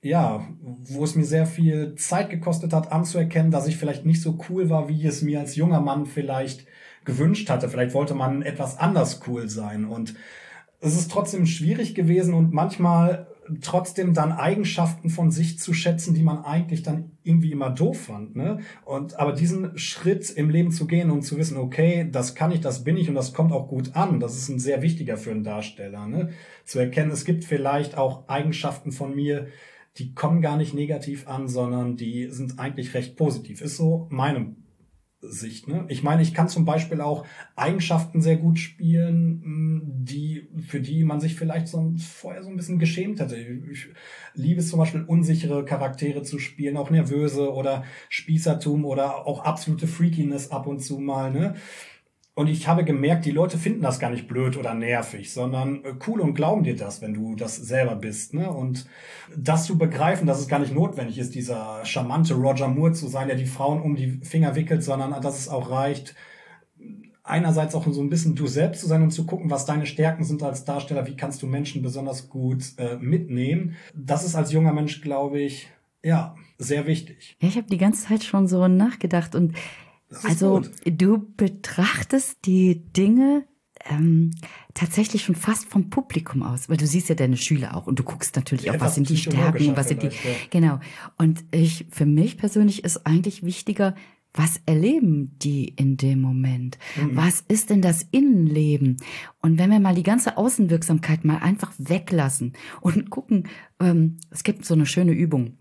es mir sehr viel Zeit gekostet hat, anzuerkennen, dass ich vielleicht nicht so cool war, wie ich es mir als junger Mann vielleicht gewünscht hatte. Vielleicht wollte man etwas anders cool sein und es ist trotzdem schwierig gewesen und manchmal trotzdem dann Eigenschaften von sich zu schätzen, die man eigentlich dann irgendwie immer doof fand, ne? Aber diesen Schritt im Leben zu gehen und zu wissen, okay, das kann ich, das bin ich und das kommt auch gut an, das ist ein sehr wichtiger für einen Darsteller, ne? Zu erkennen, es gibt vielleicht auch Eigenschaften von mir, die kommen gar nicht negativ an, sondern die sind eigentlich recht positiv. Ist so meine Sicht, ne? Ich meine, ich kann zum Beispiel auch Eigenschaften sehr gut spielen, für die man sich vielleicht vorher so ein bisschen geschämt hätte. Ich liebe es zum Beispiel, unsichere Charaktere zu spielen, auch nervöse oder Spießertum oder auch absolute Freakiness ab und zu mal, ne? Und ich habe gemerkt, die Leute finden das gar nicht blöd oder nervig, sondern cool und glauben dir das, wenn du das selber bist, ne? Und das zu begreifen, dass es gar nicht notwendig ist, dieser charmante Roger Moore zu sein, der die Frauen um die Finger wickelt, sondern dass es auch reicht, einerseits auch so ein bisschen du selbst zu sein und zu gucken, was deine Stärken sind als Darsteller, wie kannst du Menschen besonders gut mitnehmen. Das ist als junger Mensch, glaube ich, ja, sehr wichtig. Ja, ich habe die ganze Zeit schon so nachgedacht und also gut. du betrachtest die Dinge tatsächlich schon fast vom Publikum aus, weil du siehst ja deine Schüler auch und du guckst natürlich auch, was sind die Stärken, was sind die, genau. Und für mich persönlich ist eigentlich wichtiger, was erleben die in dem Moment? Was ist denn das Innenleben? Und wenn wir mal die ganze Außenwirksamkeit mal einfach weglassen und gucken, es gibt so eine schöne Übung,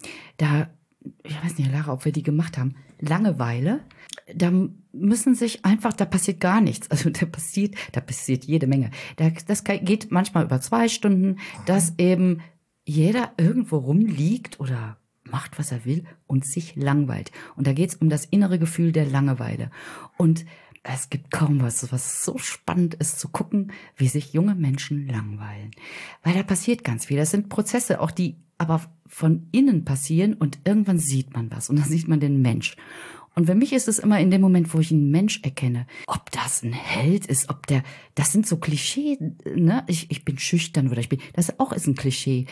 ich weiß nicht, Lara, ob wir die gemacht haben, Langeweile, da passiert gar nichts. Also da passiert jede Menge. Das geht manchmal über 2 Stunden, dass eben jeder irgendwo rumliegt oder macht, was er will und sich langweilt. Und da geht's um das innere Gefühl der Langeweile. Und es gibt kaum was so spannend ist, zu gucken, wie sich junge Menschen langweilen. Weil da passiert ganz viel. Das sind Prozesse, auch die aber von innen passieren und irgendwann sieht man was und dann sieht man den Mensch. Und für mich ist es immer in dem Moment, wo ich einen Mensch erkenne, ob das ein Held ist, das sind so Klischee, ne? Ich bin schüchtern oder das ist ein Klischee.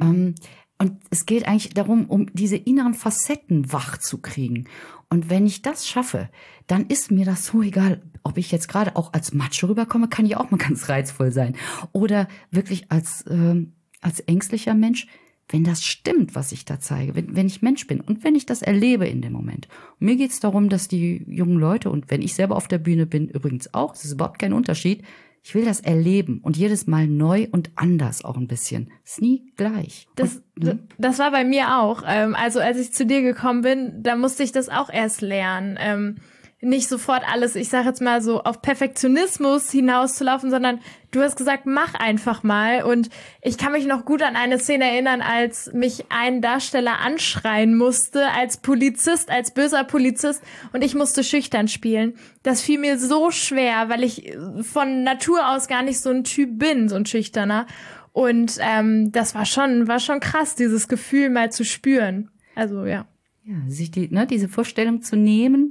Und es geht eigentlich darum, um diese inneren Facetten wach zu kriegen. Und wenn ich das schaffe, dann ist mir das so egal, ob ich jetzt gerade auch als Macho rüberkomme, kann ich auch mal ganz reizvoll sein. Oder wirklich als ängstlicher Mensch, wenn das stimmt, was ich da zeige, wenn ich Mensch bin und wenn ich das erlebe in dem Moment. Und mir geht's darum, dass die jungen Leute, und wenn ich selber auf der Bühne bin, übrigens auch, das ist überhaupt kein Unterschied, ich will das erleben und jedes Mal neu und anders auch ein bisschen. Ist nie gleich. Das war bei mir auch. Also als ich zu dir gekommen bin, da musste ich das auch erst lernen. Nicht sofort alles, ich sage jetzt mal so, auf Perfektionismus hinauszulaufen, sondern du hast gesagt, mach einfach mal. Und ich kann mich noch gut an eine Szene erinnern, als mich ein Darsteller anschreien musste, als Polizist, als böser Polizist, und ich musste schüchtern spielen. Das fiel mir so schwer, weil ich von Natur aus gar nicht so ein Typ bin, so ein Schüchterner. Und das war schon krass, dieses Gefühl mal zu spüren. Also ja. Ja, sich diese Vorstellung zu nehmen,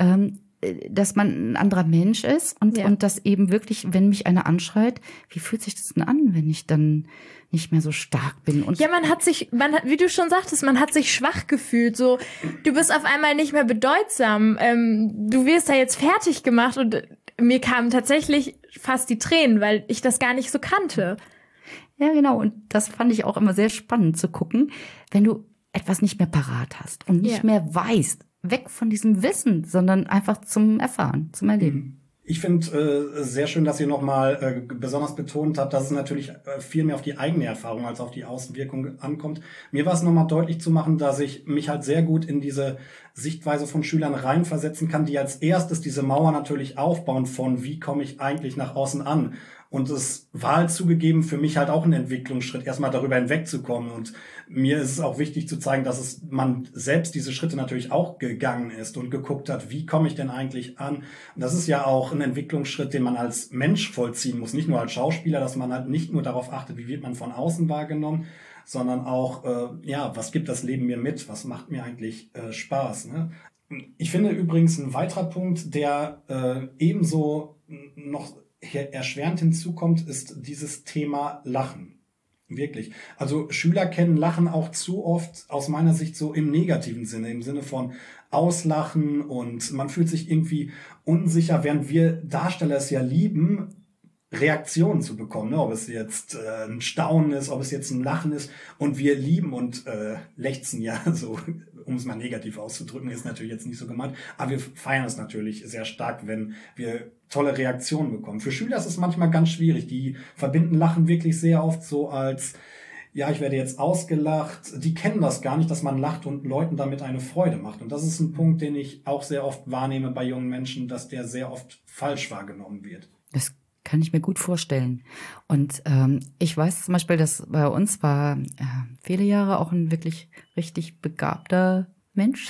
dass man ein anderer Mensch ist und dass eben wirklich, wenn mich einer anschreit, wie fühlt sich das denn an, wenn ich dann nicht mehr so stark bin? Und ja, man hat, wie du schon sagtest, man hat sich schwach gefühlt, so, du bist auf einmal nicht mehr bedeutsam, du wirst da jetzt fertig gemacht und mir kamen tatsächlich fast die Tränen, weil ich das gar nicht so kannte. Ja, genau, und das fand ich auch immer sehr spannend zu gucken, wenn du etwas nicht mehr parat hast und nicht mehr weißt, weg von diesem Wissen, sondern einfach zum Erfahren, zum Erleben. Ich finde sehr schön, dass ihr nochmal besonders betont habt, dass es natürlich viel mehr auf die eigene Erfahrung als auf die Außenwirkung ankommt. Mir war es nochmal deutlich zu machen, dass ich mich halt sehr gut in diese Sichtweise von Schülern reinversetzen kann, die als erstes diese Mauer natürlich aufbauen von, wie komme ich eigentlich nach außen an? Und es war halt zugegeben für mich halt auch ein Entwicklungsschritt, erstmal darüber hinwegzukommen. Und mir ist es auch wichtig zu zeigen, dass man selbst diese Schritte natürlich auch gegangen ist und geguckt hat, wie komme ich denn eigentlich an? Und das ist ja auch ein Entwicklungsschritt, den man als Mensch vollziehen muss, nicht nur als Schauspieler, dass man halt nicht nur darauf achtet, wie wird man von außen wahrgenommen, sondern auch, was gibt das Leben mir mit? Was macht mir eigentlich Spaß? Ne? Ich finde übrigens ein weiterer Punkt, der ebenso noch erschwerend hinzukommt, ist dieses Thema Lachen. Wirklich. Also Schüler kennen Lachen auch zu oft aus meiner Sicht so im negativen Sinne, im Sinne von Auslachen und man fühlt sich irgendwie unsicher, während wir Darsteller es ja lieben, Reaktionen zu bekommen, ne? Ob es jetzt ein Staunen ist, ob es jetzt ein Lachen ist und wir lieben und lechzen ja so, um es mal negativ auszudrücken, ist natürlich jetzt nicht so gemeint, aber wir feiern es natürlich sehr stark, wenn wir tolle Reaktionen bekommen. Für Schüler ist es manchmal ganz schwierig, die verbinden Lachen wirklich sehr oft so als, ja, ich werde jetzt ausgelacht, die kennen das gar nicht, dass man lacht und Leuten damit eine Freude macht und das ist ein Punkt, den ich auch sehr oft wahrnehme bei jungen Menschen, dass der sehr oft falsch wahrgenommen wird. Das kann ich mir gut vorstellen. Und ich weiß zum Beispiel, dass bei uns war viele Jahre auch ein wirklich richtig begabter Mensch.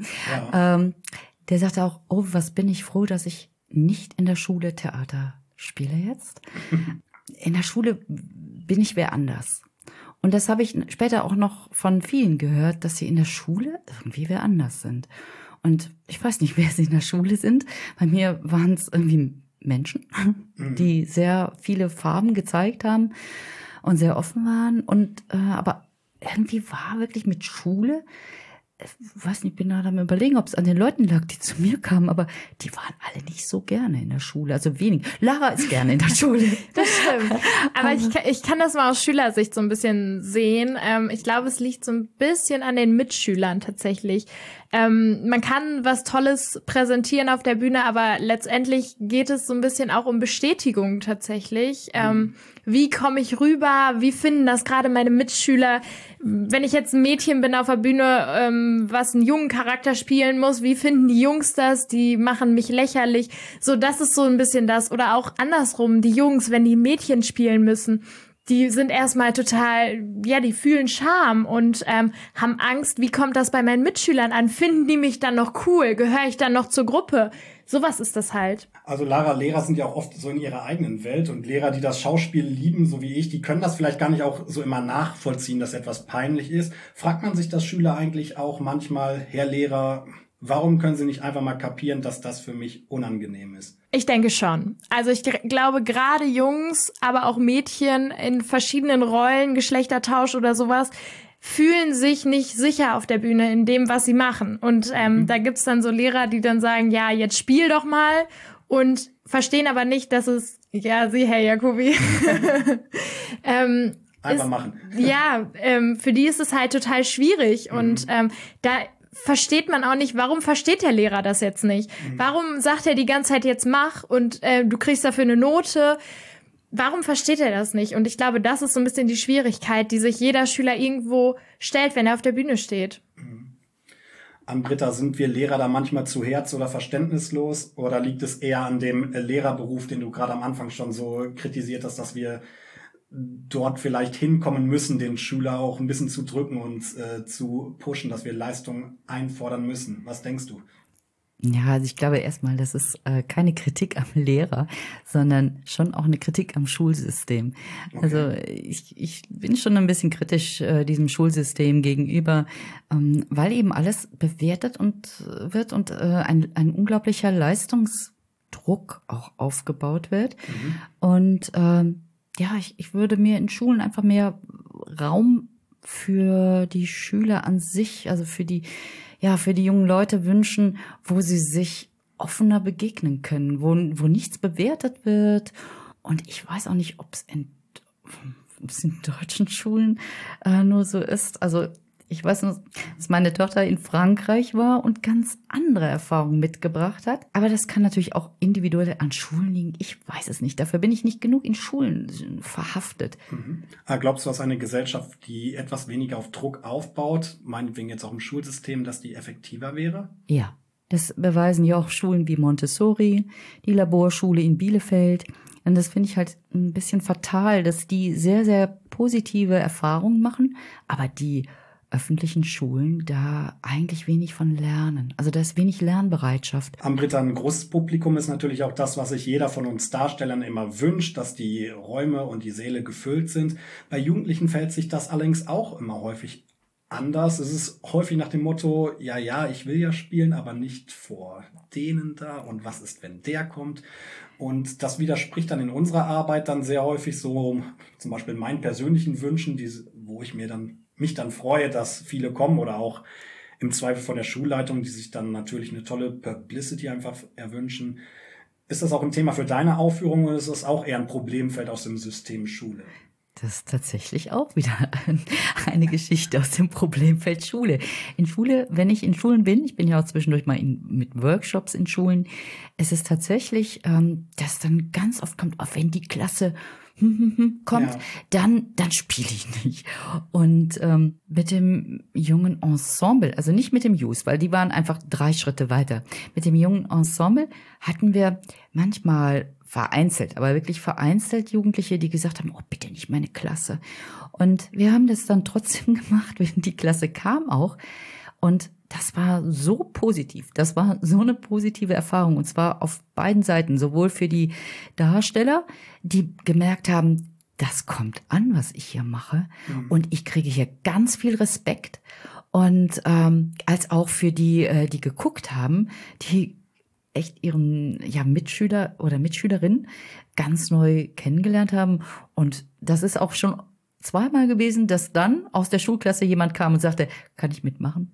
Ja. Der sagte auch, oh, was bin ich froh, dass ich nicht in der Schule Theater spiele jetzt. In der Schule bin ich wer anders. Und das habe ich später auch noch von vielen gehört, dass sie in der Schule irgendwie wer anders sind. Und ich weiß nicht, wer sie in der Schule sind. Bei mir waren es irgendwie Menschen, die sehr viele Farben gezeigt haben und sehr offen waren. Und aber irgendwie war wirklich mit Schule, ich weiß nicht, ich bin gerade am Überlegen, ob es an den Leuten lag, die zu mir kamen, aber die waren alle nicht so gerne in der Schule, also wenig. Lara ist gerne in der Schule. Das stimmt. Aber ich kann das mal aus Schülersicht so ein bisschen sehen. Ich glaube, es liegt so ein bisschen an den Mitschülern tatsächlich. Man kann was Tolles präsentieren auf der Bühne, aber letztendlich geht es so ein bisschen auch um Bestätigung tatsächlich. Wie komme ich rüber? Wie finden das gerade meine Mitschüler? Wenn ich jetzt ein Mädchen bin auf der Bühne, was einen jungen Charakter spielen muss, wie finden die Jungs das? Die machen mich lächerlich. So, das ist so ein bisschen das. Oder auch andersrum, die Jungs, wenn die Mädchen spielen müssen, die sind erstmal total, ja, die fühlen Scham und haben Angst, wie kommt das bei meinen Mitschülern an? Finden die mich dann noch cool? Gehöre ich dann noch zur Gruppe? Sowas ist das halt. Also Lara, Lehrer sind ja auch oft so in ihrer eigenen Welt und Lehrer, die das Schauspiel lieben, so wie ich, die können das vielleicht gar nicht auch so immer nachvollziehen, dass etwas peinlich ist. Fragt man sich das Schüler eigentlich auch manchmal, Herr Lehrer, warum können Sie nicht einfach mal kapieren, dass das für mich unangenehm ist? Ich denke schon. Also ich glaube, gerade Jungs, aber auch Mädchen in verschiedenen Rollen, Geschlechtertausch oder sowas, fühlen sich nicht sicher auf der Bühne in dem, was sie machen. Und da gibt's dann so Lehrer, die dann sagen, ja, jetzt spiel doch mal und verstehen aber nicht, dass es, ja, Sie, Herr Jacobi, einfach machen. Ja, für die ist es halt total schwierig und da versteht man auch nicht, warum versteht der Lehrer das jetzt nicht? Warum sagt er die ganze Zeit jetzt mach und du kriegst dafür eine Note? Warum versteht er das nicht? Und ich glaube, das ist so ein bisschen die Schwierigkeit, die sich jeder Schüler irgendwo stellt, wenn er auf der Bühne steht. Ann-Britta, sind wir Lehrer da manchmal zu herz- oder verständnislos? Oder liegt es eher an dem Lehrerberuf, den du gerade am Anfang schon so kritisiert hast, dass wir dort vielleicht hinkommen müssen, den Schüler auch ein bisschen zu drücken und zu pushen, dass wir Leistung einfordern müssen? Was denkst du? Ja, also ich glaube erstmal, das ist keine Kritik am Lehrer, sondern schon auch eine Kritik am Schulsystem. Okay. Also ich bin schon ein bisschen kritisch diesem Schulsystem gegenüber, weil eben alles bewertet wird und ein unglaublicher Leistungsdruck auch aufgebaut wird. Und ich würde mir in Schulen einfach mehr Raum für die Schüler an sich, also für die jungen Leute wünschen, wo sie sich offener begegnen können, wo nichts bewertet wird. Und ich weiß auch nicht, ob es in deutschen Schulen nur so ist. Also ich weiß nur, dass meine Tochter in Frankreich war und ganz andere Erfahrungen mitgebracht hat. Aber das kann natürlich auch individuell an Schulen liegen. Ich weiß es nicht. Dafür bin ich nicht genug in Schulen verhaftet. Glaubst du, dass eine Gesellschaft, die etwas weniger auf Druck aufbaut, meinetwegen jetzt auch im Schulsystem, dass die effektiver wäre? Ja, das beweisen ja auch Schulen wie Montessori, die Laborschule in Bielefeld. Denn das finde ich halt ein bisschen fatal, dass die sehr, sehr positive Erfahrungen machen, aber die öffentlichen Schulen da eigentlich wenig von lernen. Also da ist wenig Lernbereitschaft. Amrita, ein großes Publikum ist natürlich auch das, was sich jeder von uns Darstellern immer wünscht, dass die Räume und die Säle gefüllt sind. Bei Jugendlichen fällt sich das allerdings auch immer häufig anders. Es ist häufig nach dem Motto, ja, ich will ja spielen, aber nicht vor denen da. Und was ist, wenn der kommt? Und das widerspricht dann in unserer Arbeit dann sehr häufig so, zum Beispiel meinen persönlichen Wünschen, wo ich mich dann freue, dass viele kommen, oder auch im Zweifel von der Schulleitung, die sich dann natürlich eine tolle Publicity einfach erwünschen. Ist das auch ein Thema für deine Aufführung, oder ist das auch eher ein Problemfeld aus dem System Schule? Das ist tatsächlich auch wieder eine Geschichte aus dem Problemfeld Schule. Wenn ich in Schulen bin, ich bin ja auch zwischendurch mal mit Workshops in Schulen, es ist tatsächlich, dass dann ganz oft kommt, wenn die Klasse kommt, ja, dann spiele ich nicht. Und mit dem jungen Ensemble, also nicht mit dem Youth, weil die waren einfach 3 Schritte weiter. Mit dem jungen Ensemble hatten wir manchmal vereinzelt, aber wirklich vereinzelt Jugendliche, die gesagt haben, oh, bitte nicht meine Klasse. Und wir haben das dann trotzdem gemacht, wenn die Klasse kam auch. Und das war so positiv. Das war so eine positive Erfahrung. Und zwar auf beiden Seiten. Sowohl für die Darsteller, die gemerkt haben, das kommt an, was ich hier mache. Und ich kriege hier ganz viel Respekt. Und als auch für die geguckt haben, die echt ihren Mitschüler oder Mitschülerin ganz neu kennengelernt haben. Und das ist auch schon 2-mal gewesen, dass dann aus der Schulklasse jemand kam und sagte, kann ich mitmachen?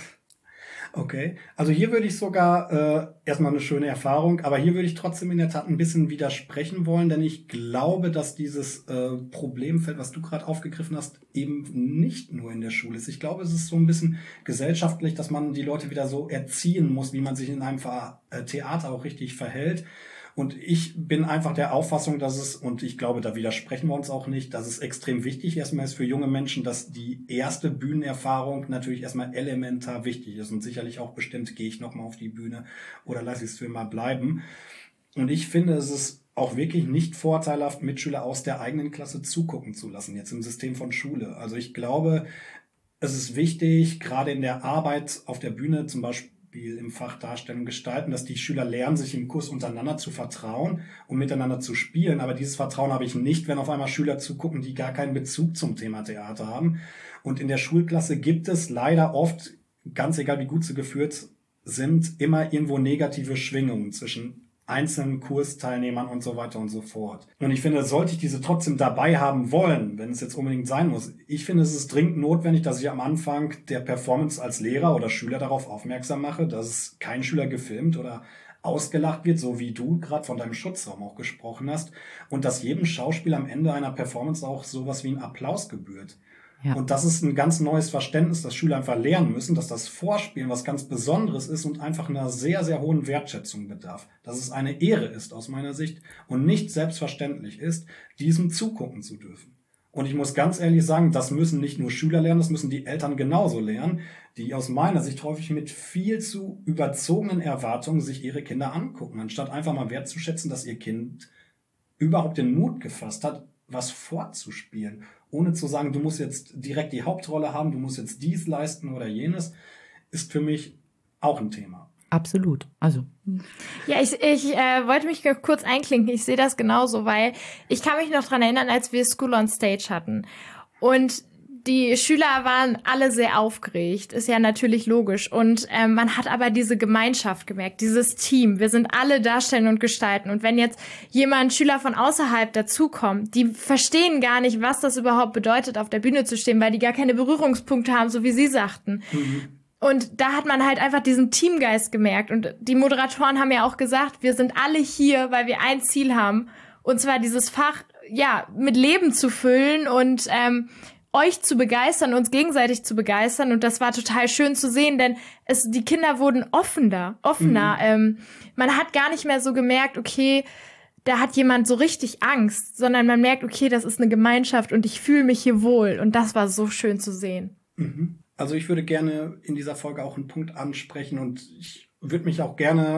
Okay, also hier würde ich sogar erstmal eine schöne Erfahrung, aber hier würde ich trotzdem in der Tat ein bisschen widersprechen wollen, denn ich glaube, dass dieses Problemfeld, was du gerade aufgegriffen hast, eben nicht nur in der Schule ist. Ich glaube, es ist so ein bisschen gesellschaftlich, dass man die Leute wieder so erziehen muss, wie man sich in einem Theater auch richtig verhält. Und ich bin einfach der Auffassung, und ich glaube, da widersprechen wir uns auch nicht, dass es extrem wichtig erstmal ist für junge Menschen, dass die erste Bühnenerfahrung natürlich erstmal elementar wichtig ist. Und sicherlich auch bestimmt, gehe ich nochmal auf die Bühne oder lasse ich es für immer bleiben. Und ich finde, es ist auch wirklich nicht vorteilhaft, Mitschüler aus der eigenen Klasse zugucken zu lassen, jetzt im System von Schule. Also ich glaube, es ist wichtig, gerade in der Arbeit auf der Bühne, zum Beispiel im Fach Darstellung gestalten, dass die Schüler lernen, sich im Kurs untereinander zu vertrauen und miteinander zu spielen. Aber dieses Vertrauen habe ich nicht, wenn auf einmal Schüler zugucken, die gar keinen Bezug zum Thema Theater haben. Und in der Schulklasse gibt es leider oft, ganz egal wie gut sie geführt sind, immer irgendwo negative Schwingungen zwischen einzelnen Kursteilnehmern und so weiter und so fort. Und ich finde, sollte ich diese trotzdem dabei haben wollen, wenn es jetzt unbedingt sein muss. Ich finde, es ist dringend notwendig, dass ich am Anfang der Performance als Lehrer oder Schüler darauf aufmerksam mache, dass kein Schüler gefilmt oder ausgelacht wird, so wie du gerade von deinem Schutzraum auch gesprochen hast, und dass jedem Schauspieler am Ende einer Performance auch sowas wie ein Applaus gebührt. Ja. Und das ist ein ganz neues Verständnis, das Schüler einfach lernen müssen, dass das Vorspielen was ganz Besonderes ist und einfach einer sehr, sehr hohen Wertschätzung bedarf. Dass es eine Ehre ist aus meiner Sicht und nicht selbstverständlich ist, diesem zugucken zu dürfen. Und ich muss ganz ehrlich sagen, das müssen nicht nur Schüler lernen, das müssen die Eltern genauso lernen, die aus meiner Sicht häufig mit viel zu überzogenen Erwartungen sich ihre Kinder angucken, anstatt einfach mal wertzuschätzen, dass ihr Kind überhaupt den Mut gefasst hat, was vorzuspielen, ohne zu sagen, du musst jetzt direkt die Hauptrolle haben, du musst jetzt dies leisten oder jenes, ist für mich auch ein Thema. Absolut. Also. Ja, ich wollte mich kurz einklinken. Ich sehe das genauso, weil ich kann mich noch dran erinnern, als wir School on Stage hatten. Und die Schüler waren alle sehr aufgeregt, ist ja natürlich logisch. Und man hat aber diese Gemeinschaft gemerkt, dieses Team. Wir sind alle darstellen und gestalten. Und wenn jetzt Schüler von außerhalb dazukommt, die verstehen gar nicht, was das überhaupt bedeutet, auf der Bühne zu stehen, weil die gar keine Berührungspunkte haben, so wie Sie sagten. Und da hat man halt einfach diesen Teamgeist gemerkt. Und die Moderatoren haben ja auch gesagt, wir sind alle hier, weil wir ein Ziel haben. Und zwar dieses Fach, mit Leben zu füllen und euch zu begeistern, uns gegenseitig zu begeistern. Und das war total schön zu sehen, denn die Kinder wurden offener. Man hat gar nicht mehr so gemerkt, okay, da hat jemand so richtig Angst, sondern man merkt, okay, das ist eine Gemeinschaft und ich fühle mich hier wohl. Und das war so schön zu sehen. Also ich würde gerne in dieser Folge auch einen Punkt ansprechen und ich würde mich auch gerne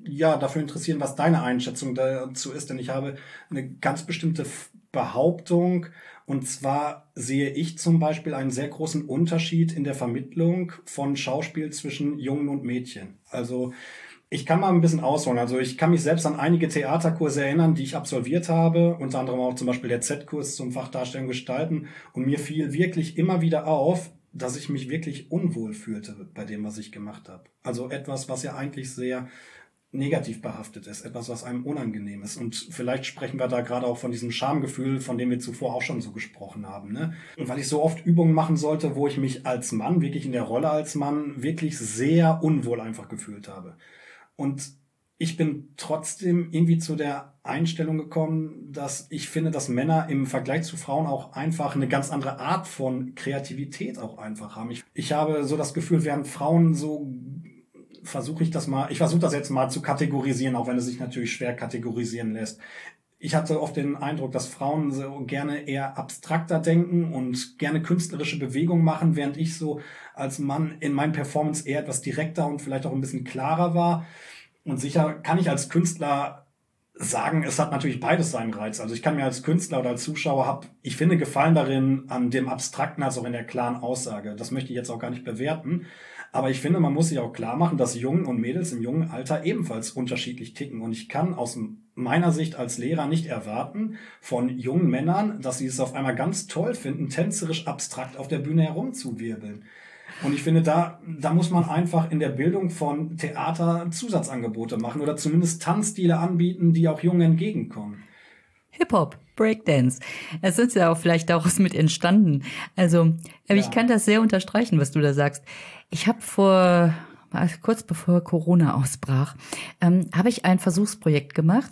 dafür interessieren, was deine Einschätzung dazu ist, denn ich habe eine ganz bestimmte Behauptung. Und zwar sehe ich zum Beispiel einen sehr großen Unterschied in der Vermittlung von Schauspiel zwischen Jungen und Mädchen. Also ich kann mal ein bisschen ausholen. Also ich kann mich selbst an einige Theaterkurse erinnern, die ich absolviert habe, unter anderem auch zum Beispiel der Z-Kurs zum Fach Darstellung Gestalten. Und mir fiel wirklich immer wieder auf, dass ich mich wirklich unwohl fühlte bei dem, was ich gemacht habe. Also etwas, was ja eigentlich sehr negativ behaftet ist, etwas, was einem unangenehm ist. Und vielleicht sprechen wir da gerade auch von diesem Schamgefühl, von dem wir zuvor auch schon so gesprochen haben. Ne? Und weil ich so oft Übungen machen sollte, wo ich mich als Mann, wirklich in der Rolle als Mann, wirklich sehr unwohl einfach gefühlt habe. Und ich bin trotzdem irgendwie zu der Einstellung gekommen, dass ich finde, dass Männer im Vergleich zu Frauen auch einfach eine ganz andere Art von Kreativität auch einfach haben. Ich habe so das Gefühl, während Frauen so ich versuche das jetzt mal zu kategorisieren, auch wenn es sich natürlich schwer kategorisieren lässt. Ich hatte oft den Eindruck, dass Frauen so gerne eher abstrakter denken und gerne künstlerische Bewegungen machen, während ich so als Mann in meinen Performance eher etwas direkter und vielleicht auch ein bisschen klarer war. Und sicher kann ich als Künstler sagen, es hat natürlich beides seinen Reiz. Also ich kann mir als Künstler oder als Zuschauer ich finde Gefallen darin, an dem Abstrakten als auch in der klaren Aussage. Das möchte ich jetzt auch gar nicht bewerten. Aber ich finde, man muss sich auch klar machen, dass Jungen und Mädels im jungen Alter ebenfalls unterschiedlich ticken. Und ich kann aus meiner Sicht als Lehrer nicht erwarten von jungen Männern, dass sie es auf einmal ganz toll finden, tänzerisch abstrakt auf der Bühne herumzuwirbeln. Und ich finde, da muss man einfach in der Bildung von Theater Zusatzangebote machen oder zumindest Tanzstile anbieten, die auch Jungen entgegenkommen. Hip-Hop, Breakdance. Es ist ja auch vielleicht daraus mit entstanden. Also, ich kann das sehr unterstreichen, was du da sagst. Ich habe kurz bevor Corona ausbrach, habe ich ein Versuchsprojekt gemacht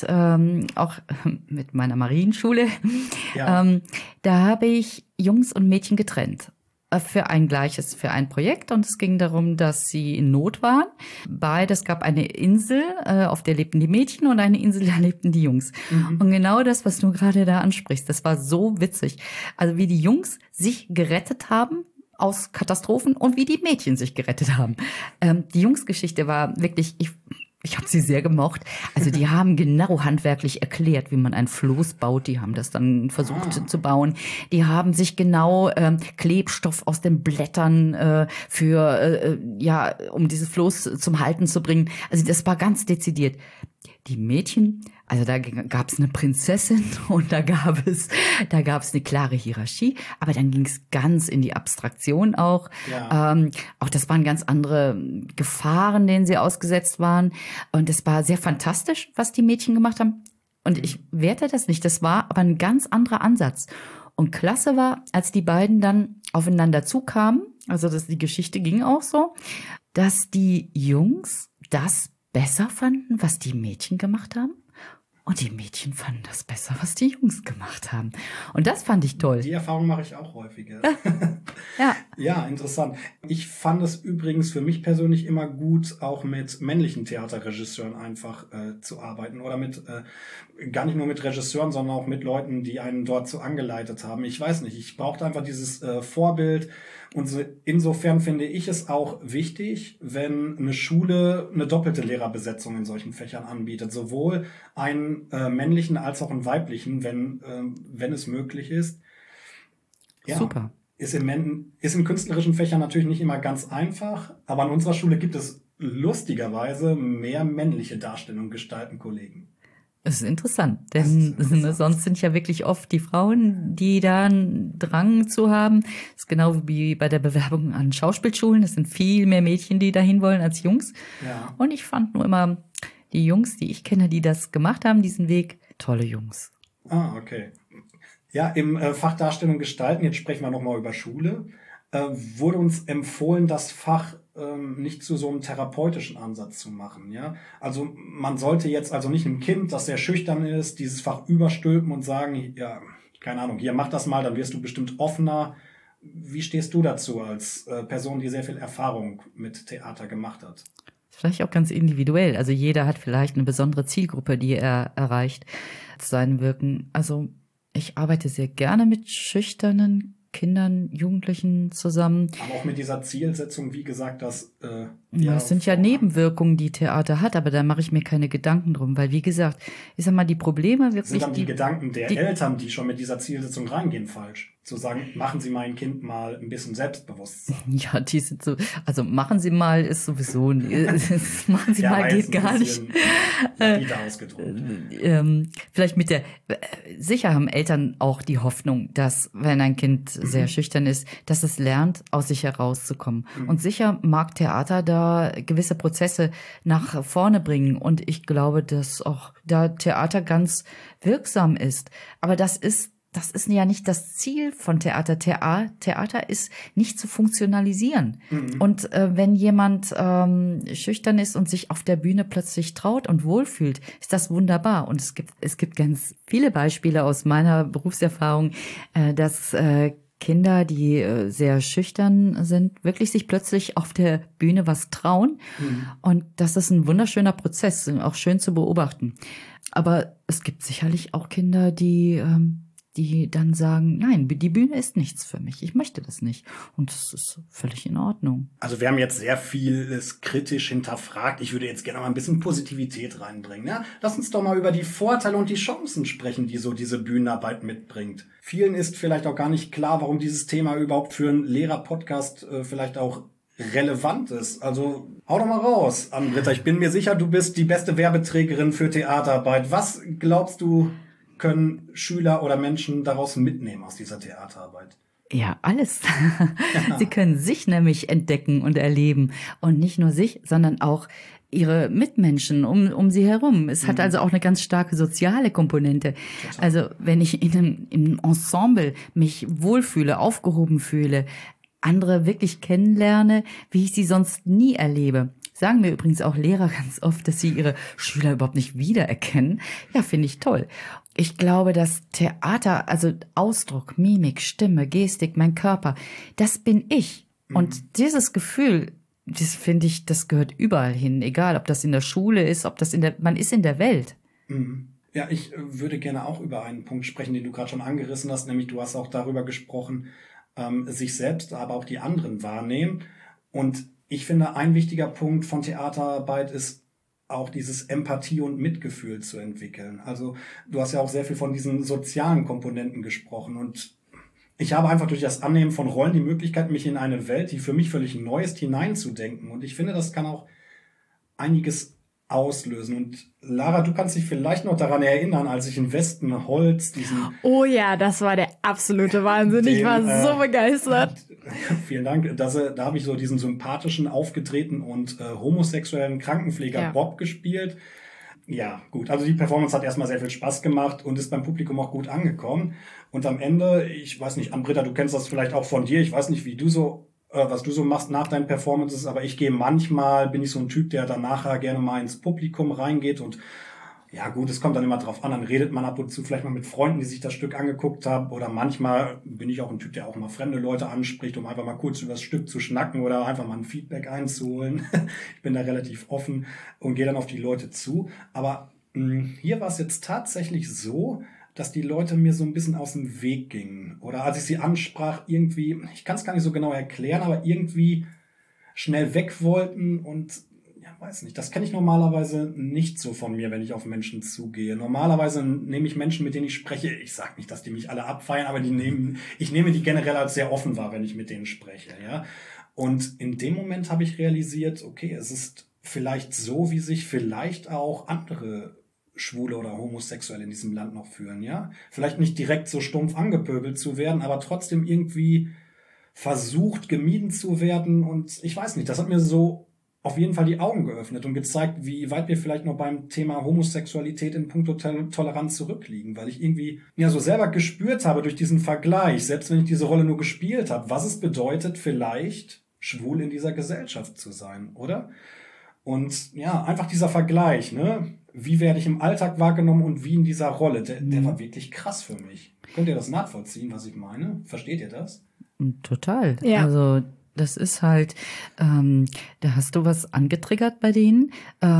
auch mit meiner Marienschule. Ja. Da habe ich Jungs und Mädchen getrennt. Für ein Projekt, und es ging darum, dass sie in Not waren. Es gab eine Insel, auf der lebten die Mädchen, und eine Insel, da lebten die Jungs. Mhm. Und genau das, was du gerade da ansprichst, das war so witzig. Also wie die Jungs sich gerettet haben aus Katastrophen und wie die Mädchen sich gerettet haben. Die Jungsgeschichte war wirklich, ich habe sie sehr gemocht. Also die haben genau handwerklich erklärt, wie man ein Floß baut. Die haben das dann versucht zu bauen. Die haben sich genau Klebstoff aus den Blättern um dieses Floß zum Halten zu bringen. Also das war ganz dezidiert. Die Mädchen, also da gab es eine Prinzessin und da gab es eine klare Hierarchie, aber dann ging es ganz in die Abstraktion auch. Ja. Auch das waren ganz andere Gefahren, denen sie ausgesetzt waren, und es war sehr fantastisch, was die Mädchen gemacht haben, und ich werte das nicht, das war aber ein ganz anderer Ansatz. Und klasse war, als die beiden dann aufeinander zukamen, also die Geschichte ging auch so, dass die Jungs das besser fanden, was die Mädchen gemacht haben, und die Mädchen fanden das besser, was die Jungs gemacht haben. Und das fand ich toll. Die Erfahrung mache ich auch häufiger. Ja. Ja, interessant. Ich fand es übrigens für mich persönlich immer gut, auch mit männlichen Theaterregisseuren einfach zu arbeiten, oder gar nicht nur mit Regisseuren, sondern auch mit Leuten, die einen dort so angeleitet haben. Ich weiß nicht, ich brauchte einfach dieses Vorbild. Und insofern finde ich es auch wichtig, wenn eine Schule eine doppelte Lehrerbesetzung in solchen Fächern anbietet. Sowohl einen männlichen als auch einen weiblichen, wenn es möglich ist. Ja, super. Ist in künstlerischen Fächern natürlich nicht immer ganz einfach, aber an unserer Schule gibt es lustigerweise mehr männliche Darstellung Gestaltenkollegen. Das ist interessant, denn sonst sind ja wirklich oft die Frauen, die da einen Drang zu haben. Das ist genau wie bei der Bewerbung an Schauspielschulen. Es sind viel mehr Mädchen, die dahin wollen, als Jungs. Ja. Und ich fand nur immer die Jungs, die ich kenne, die das gemacht haben, diesen Weg, tolle Jungs. Ah, okay. Ja, im Fach Darstellung Gestalten, jetzt sprechen wir nochmal über Schule, wurde uns empfohlen, das Fach nicht zu so einem therapeutischen Ansatz zu machen. Ja? Also man sollte jetzt also nicht einem Kind, das sehr schüchtern ist, dieses Fach überstülpen und sagen, ja, keine Ahnung, hier mach das mal, dann wirst du bestimmt offener. Wie stehst du dazu als Person, die sehr viel Erfahrung mit Theater gemacht hat? Vielleicht auch ganz individuell. Also jeder hat vielleicht eine besondere Zielgruppe, die er erreicht, sein Wirken. Also ich arbeite sehr gerne mit schüchternen Kindern, Jugendlichen zusammen. Aber auch mit dieser Zielsetzung, wie gesagt, dass Das sind ja Nebenwirkungen, die Theater hat, aber da mache ich mir keine Gedanken drum, weil wie gesagt, ich sag mal, die Probleme wirklich... Sind dann die Gedanken der Eltern, die schon mit dieser Zielsetzung reingehen, falsch? Zu sagen, machen Sie mein Kind mal ein bisschen Selbstbewusstsein. Ja, die sind so, also machen Sie mal ist sowieso, machen Sie mal geht gar nicht. Vielleicht mit der, sicher haben Eltern auch die Hoffnung, dass wenn ein Kind sehr schüchtern ist, dass es lernt, aus sich herauszukommen. Und sicher mag Theater da gewisse Prozesse nach vorne bringen. Und ich glaube, dass auch da Theater ganz wirksam ist. Aber das ist ja nicht das Ziel von Theater. Theater ist nicht zu funktionalisieren. Und wenn jemand schüchtern ist und sich auf der Bühne plötzlich traut und wohlfühlt, ist das wunderbar. Und es gibt ganz viele Beispiele aus meiner Berufserfahrung, dass Kinder, die sehr schüchtern sind, wirklich sich plötzlich auf der Bühne was trauen. Und das ist ein wunderschöner Prozess, auch schön zu beobachten. Aber es gibt sicherlich auch Kinder, die dann sagen, nein, die Bühne ist nichts für mich, ich möchte das nicht. Und das ist völlig in Ordnung. Also wir haben jetzt sehr vieles kritisch hinterfragt. Ich würde jetzt gerne mal ein bisschen Positivität reinbringen. Ja? Lass uns doch mal über die Vorteile und die Chancen sprechen, die so diese Bühnenarbeit mitbringt. Vielen ist vielleicht auch gar nicht klar, warum dieses Thema überhaupt für einen Lehrer-Podcast vielleicht auch relevant ist. Also hau doch mal raus, Ann-Britta. Ich bin mir sicher, du bist die beste Werbeträgerin für Theaterarbeit. Was glaubst du, können Schüler oder Menschen daraus mitnehmen aus dieser Theaterarbeit? Ja, alles. Sie können sich nämlich entdecken und erleben. Und nicht nur sich, sondern auch ihre Mitmenschen um sie herum. Es hat also auch eine ganz starke soziale Komponente. Also wenn ich in einem Ensemble mich wohlfühle, aufgehoben fühle, andere wirklich kennenlerne, wie ich sie sonst nie erlebe. Sagen mir übrigens auch Lehrer ganz oft, dass sie ihre Schüler überhaupt nicht wiedererkennen. Ja, finde ich toll. Ich glaube, dass Theater, also Ausdruck, Mimik, Stimme, Gestik, mein Körper, das bin ich. Und dieses Gefühl, das finde ich, das gehört überall hin. Egal, ob das in der Schule ist, ob das man ist in der Welt. Ja, ich würde gerne auch über einen Punkt sprechen, den du gerade schon angerissen hast, nämlich du hast auch darüber gesprochen, sich selbst, aber auch die anderen wahrnehmen. Und ich finde, ein wichtiger Punkt von Theaterarbeit ist auch dieses Empathie und Mitgefühl zu entwickeln. Also du hast ja auch sehr viel von diesen sozialen Komponenten gesprochen und ich habe einfach durch das Annehmen von Rollen die Möglichkeit, mich in eine Welt, die für mich völlig neu ist, hineinzudenken. Und ich finde, das kann auch einiges auslösen. Und Lara, du kannst dich vielleicht noch daran erinnern, als ich in Westenholz diesen... Oh ja, das war der absolute Wahnsinn. Ich war so begeistert. Vielen Dank. Da habe ich so diesen sympathischen, aufgetretenen und homosexuellen Krankenpfleger Bob gespielt. Ja, gut. Also die Performance hat erstmal sehr viel Spaß gemacht und ist beim Publikum auch gut angekommen. Und am Ende, ich weiß nicht, Ann-Britta, du kennst das vielleicht auch von dir. Ich weiß nicht, wie du so was du so machst nach deinen Performances, aber ich bin ich so ein Typ, der dann nachher gerne mal ins Publikum reingeht und ja gut, es kommt dann immer drauf an, dann redet man ab und zu vielleicht mal mit Freunden, die sich das Stück angeguckt haben oder manchmal bin ich auch ein Typ, der auch mal fremde Leute anspricht, um einfach mal kurz über das Stück zu schnacken oder einfach mal ein Feedback einzuholen. Ich bin da relativ offen und gehe dann auf die Leute zu, aber hier war es jetzt tatsächlich so, dass die Leute mir so ein bisschen aus dem Weg gingen. Oder als ich sie ansprach, irgendwie, ich kann es gar nicht so genau erklären, aber irgendwie schnell weg wollten und, ja, weiß nicht, das kenne ich normalerweise nicht so von mir, wenn ich auf Menschen zugehe. Normalerweise nehme ich Menschen, mit denen ich spreche, ich sage nicht, dass die mich alle abfeiern, aber ich nehme die generell als sehr offen wahr, wenn ich mit denen spreche, ja. Und in dem Moment habe ich realisiert, okay, es ist vielleicht so, wie sich vielleicht auch andere Schwule oder Homosexuelle in diesem Land noch fühlen, ja? Vielleicht nicht direkt so stumpf angepöbelt zu werden, aber trotzdem irgendwie versucht, gemieden zu werden und ich weiß nicht, das hat mir so auf jeden Fall die Augen geöffnet und gezeigt, wie weit wir vielleicht noch beim Thema Homosexualität in puncto Toleranz zurückliegen, weil ich irgendwie ja so selber gespürt habe durch diesen Vergleich, selbst wenn ich diese Rolle nur gespielt habe, was es bedeutet, vielleicht schwul in dieser Gesellschaft zu sein, oder? Und ja, einfach dieser Vergleich, ne? Wie werde ich im Alltag wahrgenommen und wie in dieser Rolle, der war wirklich krass für mich. Könnt ihr das nachvollziehen, was ich meine? Versteht ihr das? Total. Ja. Also das ist halt, da hast du was angetriggert bei denen.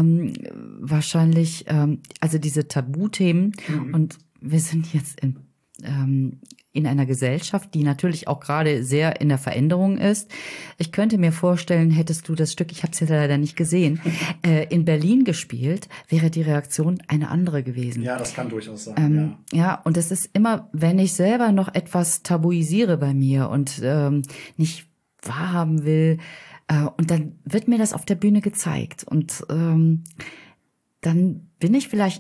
Wahrscheinlich, also diese Tabuthemen. Und wir sind jetzt in einer Gesellschaft, die natürlich auch gerade sehr in der Veränderung ist. Ich könnte mir vorstellen, hättest du das Stück, ich habe es ja leider nicht gesehen, in Berlin gespielt, wäre die Reaktion eine andere gewesen. Ja, das kann durchaus sein. Ja, und es ist immer, wenn ich selber noch etwas tabuisiere bei mir und nicht wahrhaben will, und dann wird mir das auf der Bühne gezeigt. Und dann bin ich vielleicht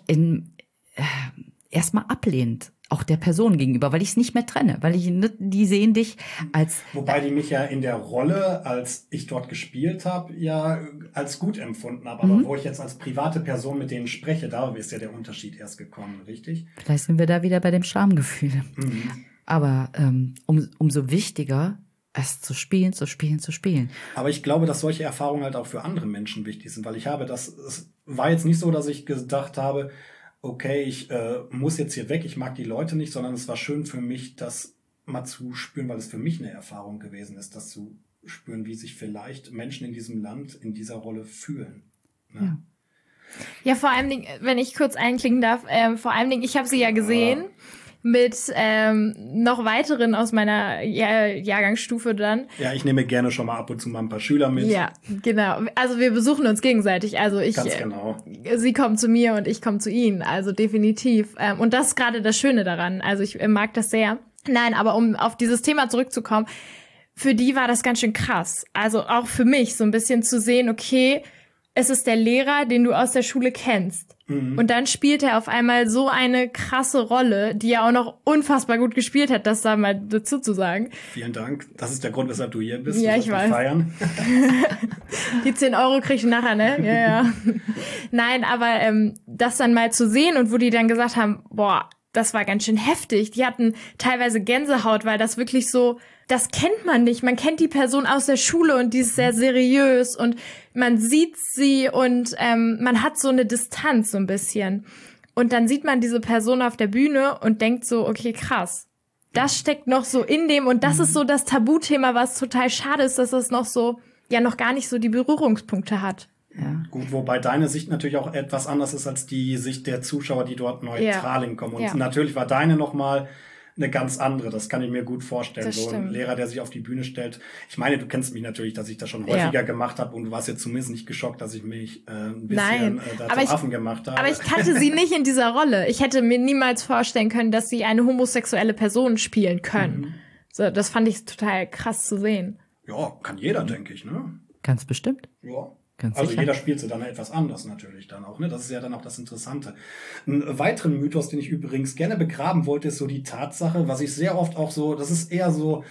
erstmal ablehnend, auch der Person gegenüber, weil ich es nicht mehr trenne, weil die sehen dich als... Wobei die mich ja in der Rolle, als ich dort gespielt habe, ja als gut empfunden habe. Aber wo ich jetzt als private Person mit denen spreche, da ist ja der Unterschied erst gekommen, richtig? Vielleicht sind wir da wieder bei dem Schamgefühl. Aber umso wichtiger, es zu spielen. Aber ich glaube, dass solche Erfahrungen halt auch für andere Menschen wichtig sind, weil es war jetzt nicht so, dass ich gedacht habe, okay, ich muss jetzt hier weg, ich mag die Leute nicht, sondern es war schön für mich, das mal zu spüren, weil es für mich eine Erfahrung gewesen ist, das zu spüren, wie sich vielleicht Menschen in diesem Land in dieser Rolle fühlen. Ne? Ja, vor allem, wenn ich kurz einklinken darf, vor allem, ich habe sie ja gesehen. Mit noch weiteren aus meiner Jahrgangsstufe dann. Ja, ich nehme gerne schon mal ab und zu mal ein paar Schüler mit. Ja, genau. Also wir besuchen uns gegenseitig. Also Ganz genau. Sie kommen zu mir und ich komme zu ihnen. Also definitiv. Und das ist gerade das Schöne daran. Also ich mag das sehr. Nein, aber um auf dieses Thema zurückzukommen, für die war das ganz schön krass. Also auch für mich so ein bisschen zu sehen, okay, es ist der Lehrer, den du aus der Schule kennst. Und dann spielt er auf einmal so eine krasse Rolle, die er auch noch unfassbar gut gespielt hat, das da mal dazu zu sagen. Vielen Dank. Das ist der Grund, weshalb du hier bist. Ja, ich weiß. Feiern. Die 10 Euro krieg ich nachher, ne? Ja. Nein, aber das dann mal zu sehen und wo die dann gesagt haben, boah, das war ganz schön heftig. Die hatten teilweise Gänsehaut, weil das wirklich so, das kennt man nicht. Man kennt die Person aus der Schule und die ist sehr seriös und man sieht sie und man hat so eine Distanz so ein bisschen. Und dann sieht man diese Person auf der Bühne und denkt so, okay, krass. Das steckt noch so in dem und das ist so das Tabuthema, was total schade ist, dass es noch so, ja, noch gar nicht so die Berührungspunkte hat. Ja. Gut, wobei deine Sicht natürlich auch etwas anders ist als die Sicht der Zuschauer, die dort neutral hinkommen. Und natürlich war deine nochmal eine ganz andere. Das kann ich mir gut vorstellen. Das so ein stimmt. Lehrer, der sich auf die Bühne stellt. Ich meine, du kennst mich natürlich, dass ich das schon häufiger gemacht habe und du warst jetzt zumindest nicht geschockt, dass ich mich ein bisschen dazu Affen gemacht habe. Aber ich kannte sie nicht in dieser Rolle. Ich hätte mir niemals vorstellen können, dass sie eine homosexuelle Person spielen können. So, das fand ich total krass zu sehen. Ja, kann jeder, denke ich, ne? Ganz bestimmt. Ja. Ganz Also sicher. jeder spielt sie dann etwas anders natürlich dann auch, ne? Das ist ja dann auch das Interessante. Einen weiteren Mythos, den ich übrigens gerne begraben wollte, ist so die Tatsache, was ich sehr oft auch so, das ist eher so,